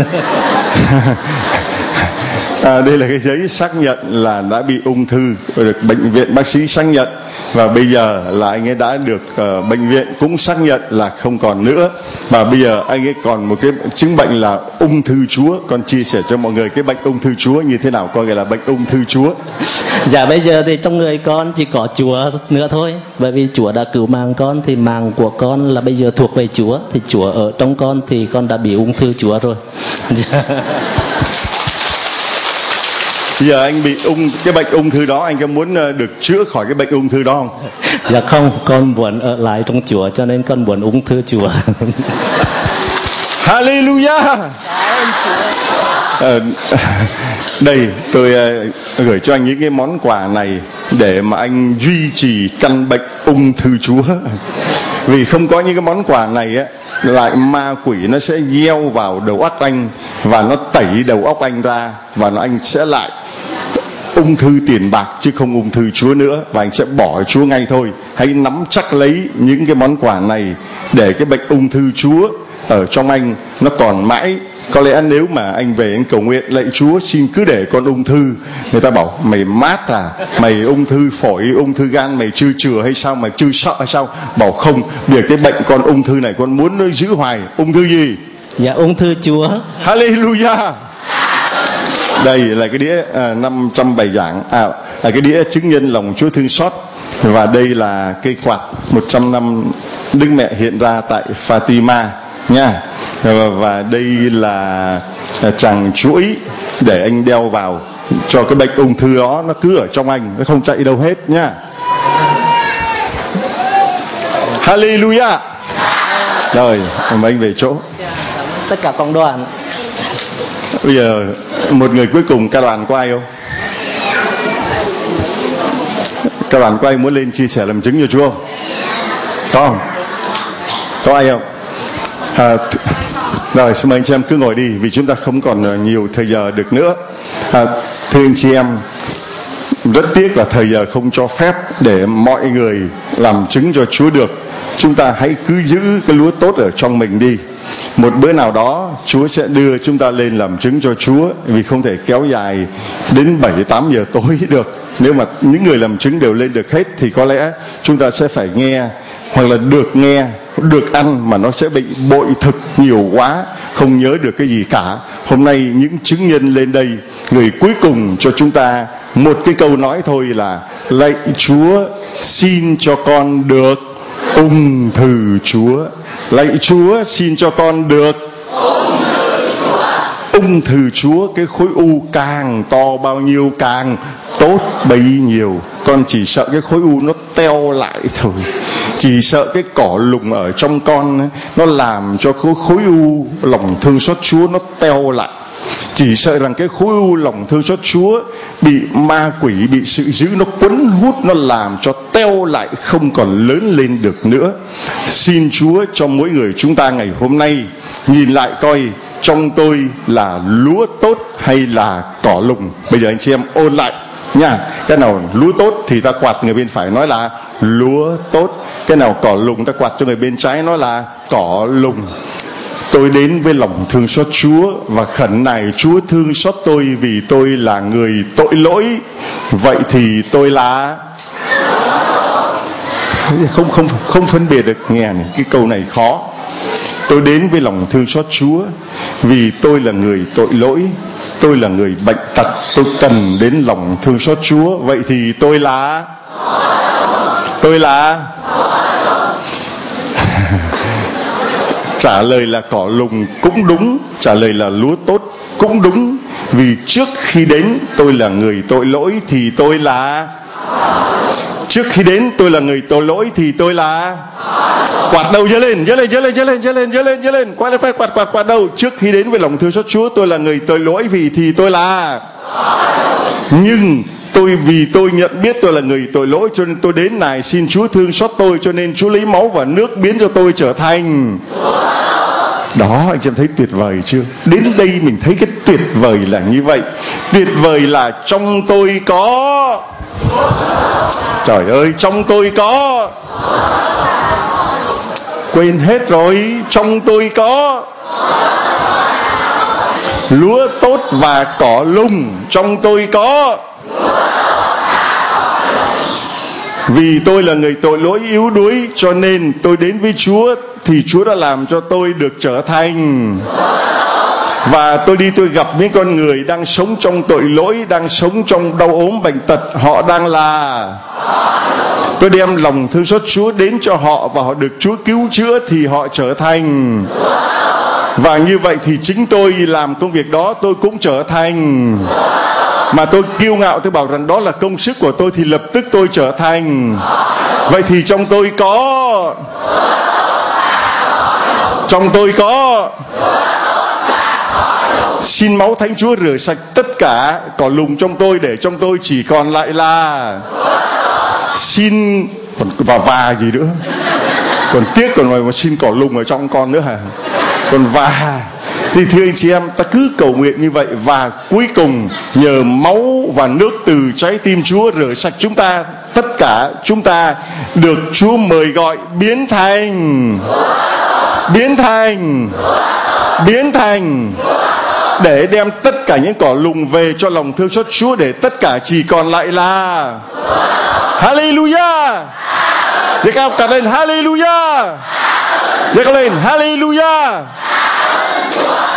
À, đây là cái giấy xác nhận là đã bị ung thư, được bệnh viện bác sĩ xác nhận, và bây giờ là anh ấy đã được uh, bệnh viện cũng xác nhận là không còn nữa, và bây giờ anh ấy còn một cái chứng bệnh là ung thư Chúa. Con chia sẻ cho mọi người cái bệnh ung thư Chúa như thế nào, coi gọi là bệnh ung thư Chúa. Dạ bây giờ thì trong người con chỉ có Chúa nữa thôi, bởi vì Chúa đã cứu mạng con, thì mạng của con là bây giờ thuộc về Chúa, thì Chúa ở trong con thì con đã bị ung thư Chúa rồi. Giờ anh bị ung cái bệnh ung thư đó, anh có muốn được chữa khỏi cái bệnh ung thư đó không? Dạ không, con muốn ở lại trong Chúa, cho nên con muốn ung thư Chúa. Hallelujah. À, đây tôi uh, gửi cho anh những cái món quà này để mà anh duy trì căn bệnh ung thư Chúa. Vì không có những cái món quà này á, lại ma quỷ nó sẽ gieo vào đầu óc anh, và nó tẩy đầu óc anh ra, và nó anh sẽ lại ung thư tiền bạc chứ không ung thư Chúa nữa, và anh sẽ bỏ Chúa ngay thôi. Hãy nắm chắc lấy những cái món quà này để cái bệnh ung thư Chúa ở trong anh nó còn mãi. Có lẽ nếu mà anh về anh cầu nguyện lạy Chúa xin cứ để con ung thư, người ta bảo mày mát à, mày ung thư phổi, ung thư gan mày chưa chữa hay sao, mày chưa sợ hay sao? Bảo không, vì cái bệnh con ung thư này con muốn nó giữ hoài. Ung thư gì? Dạ ung thư Chúa. Hallelujah. Đây là cái đĩa à, năm trăm bài giảng, à, là cái đĩa chứng nhân lòng Chúa thương xót, và đây là cây quạt một trăm năm Đức Mẹ hiện ra tại Fatima nha. Và đây là chàng chuỗi để anh đeo vào cho cái bệnh ung thư đó nó cứ ở trong anh, nó không chạy đâu hết nha. Hallelujah. Rồi, mời anh về chỗ. Tất cả cộng đoàn. Bây giờ một người cuối cùng, ca đoàn có ai không? Ca đoàn có ai muốn lên chia sẻ làm chứng cho Chúa không? Có không? Có ai không? À, th- rồi xin mời anh chị em cứ ngồi đi, vì chúng ta không còn nhiều thời giờ được nữa. À, thưa anh chị em, rất tiếc là thời giờ không cho phép để mọi người làm chứng cho Chúa được. Chúng ta hãy cứ giữ cái lúa tốt ở trong mình đi. Một bữa nào đó Chúa sẽ đưa chúng ta lên làm chứng cho Chúa, vì không thể kéo dài đến bảy tám giờ tối được. Nếu mà những người làm chứng đều lên được hết thì có lẽ chúng ta sẽ phải nghe, hoặc là được nghe, được ăn mà nó sẽ bị bội thực nhiều quá, không nhớ được cái gì cả. Hôm nay những chứng nhân lên đây, người cuối cùng cho chúng ta một cái câu nói thôi là: lạy Chúa, xin cho con được ung thư Chúa. Lạy Chúa, xin cho con được ung thư Chúa. Cái khối u càng to bao nhiêu càng tốt bấy nhiêu. Con chỉ sợ cái khối u nó teo lại thôi. Chỉ sợ cái cỏ lùng ở trong con ấy, nó làm cho khối, khối u lòng thương xót Chúa nó teo lại. Chỉ sợ rằng cái khối u lòng thương xót Chúa bị ma quỷ, bị sự dữ nó quấn hút, nó làm cho teo lại, không còn lớn lên được nữa. Xin Chúa cho mỗi người chúng ta ngày hôm nay nhìn lại coi trong tôi là lúa tốt hay là cỏ lùng. Bây giờ anh chị em ôn lại nha. Cái nào lúa tốt thì ta quạt người bên phải nói là lúa tốt. Cái nào cỏ lùng ta quạt cho người bên trái nói là cỏ lùng. Tôi đến với lòng thương xót Chúa và khẩn nài Chúa thương xót tôi vì tôi là người tội lỗi. Vậy thì tôi là không không không phân biệt được. Nghe này, cái câu này khó. Tôi đến với lòng thương xót Chúa vì tôi là người tội lỗi, tôi là người bệnh tật, tôi cần đến lòng thương xót Chúa. Vậy thì tôi là tôi là trả lời là cỏ lùng cũng đúng, trả lời là lúa tốt cũng đúng. Vì trước khi đến tôi là người tội lỗi thì tôi là Trước khi đến tôi là người tội lỗi thì tôi là quạt đầu giơ lên, giơ lên, giơ lên, giơ lên, giơ lên, giơ lên, giơ lên, quạt quạt quạt quạt quạt đầu. Trước khi đến với lòng thương xót Chúa tôi là người tội lỗi vì thì tôi là Nhưng tôi vì tôi nhận biết tôi là người tội lỗi cho nên tôi đến này xin Chúa thương xót tôi, cho nên Chúa lấy máu và nước biến cho tôi trở thành. Đó, anh chị em thấy tuyệt vời chưa? Đến đây mình thấy cái tuyệt vời là như vậy. Tuyệt vời là trong tôi có. Trời ơi, trong tôi có. Quên hết rồi, trong tôi có lúa tốt và cỏ lùng. Trong tôi có. Vì tôi là người tội lỗi yếu đuối cho nên tôi đến với Chúa thì Chúa đã làm cho tôi được trở thành. Và tôi đi tôi gặp những con người đang sống trong tội lỗi, đang sống trong đau ốm bệnh tật. Họ đang là Tôi đem lòng thương xót Chúa đến cho họ và họ được Chúa cứu chữa thì họ trở thành. Và như vậy thì chính tôi làm công việc đó tôi cũng trở thành. Mà tôi kiêu ngạo tôi bảo rằng đó là công sức của tôi thì lập tức tôi trở thành. Vậy thì trong tôi có. Trong tôi có. Xin máu Thánh Chúa rửa sạch tất cả cỏ lùng trong tôi để trong tôi chỉ còn lại là. Xin còn và và gì nữa. Còn tiếc còn ngoài mà xin cỏ lùng ở trong con nữa hả? Còn và thì thưa anh chị em, ta cứ cầu nguyện như vậy và cuối cùng nhờ máu và nước từ trái tim Chúa rửa sạch chúng ta, tất cả chúng ta được Chúa mời gọi biến thành biến thành biến thành để đem tất cả những cỏ lùng về cho lòng thương xót Chúa để tất cả chỉ còn lại là. Hallelujah. Để cao cả lên Hallelujah. Để cao lên Hallelujah.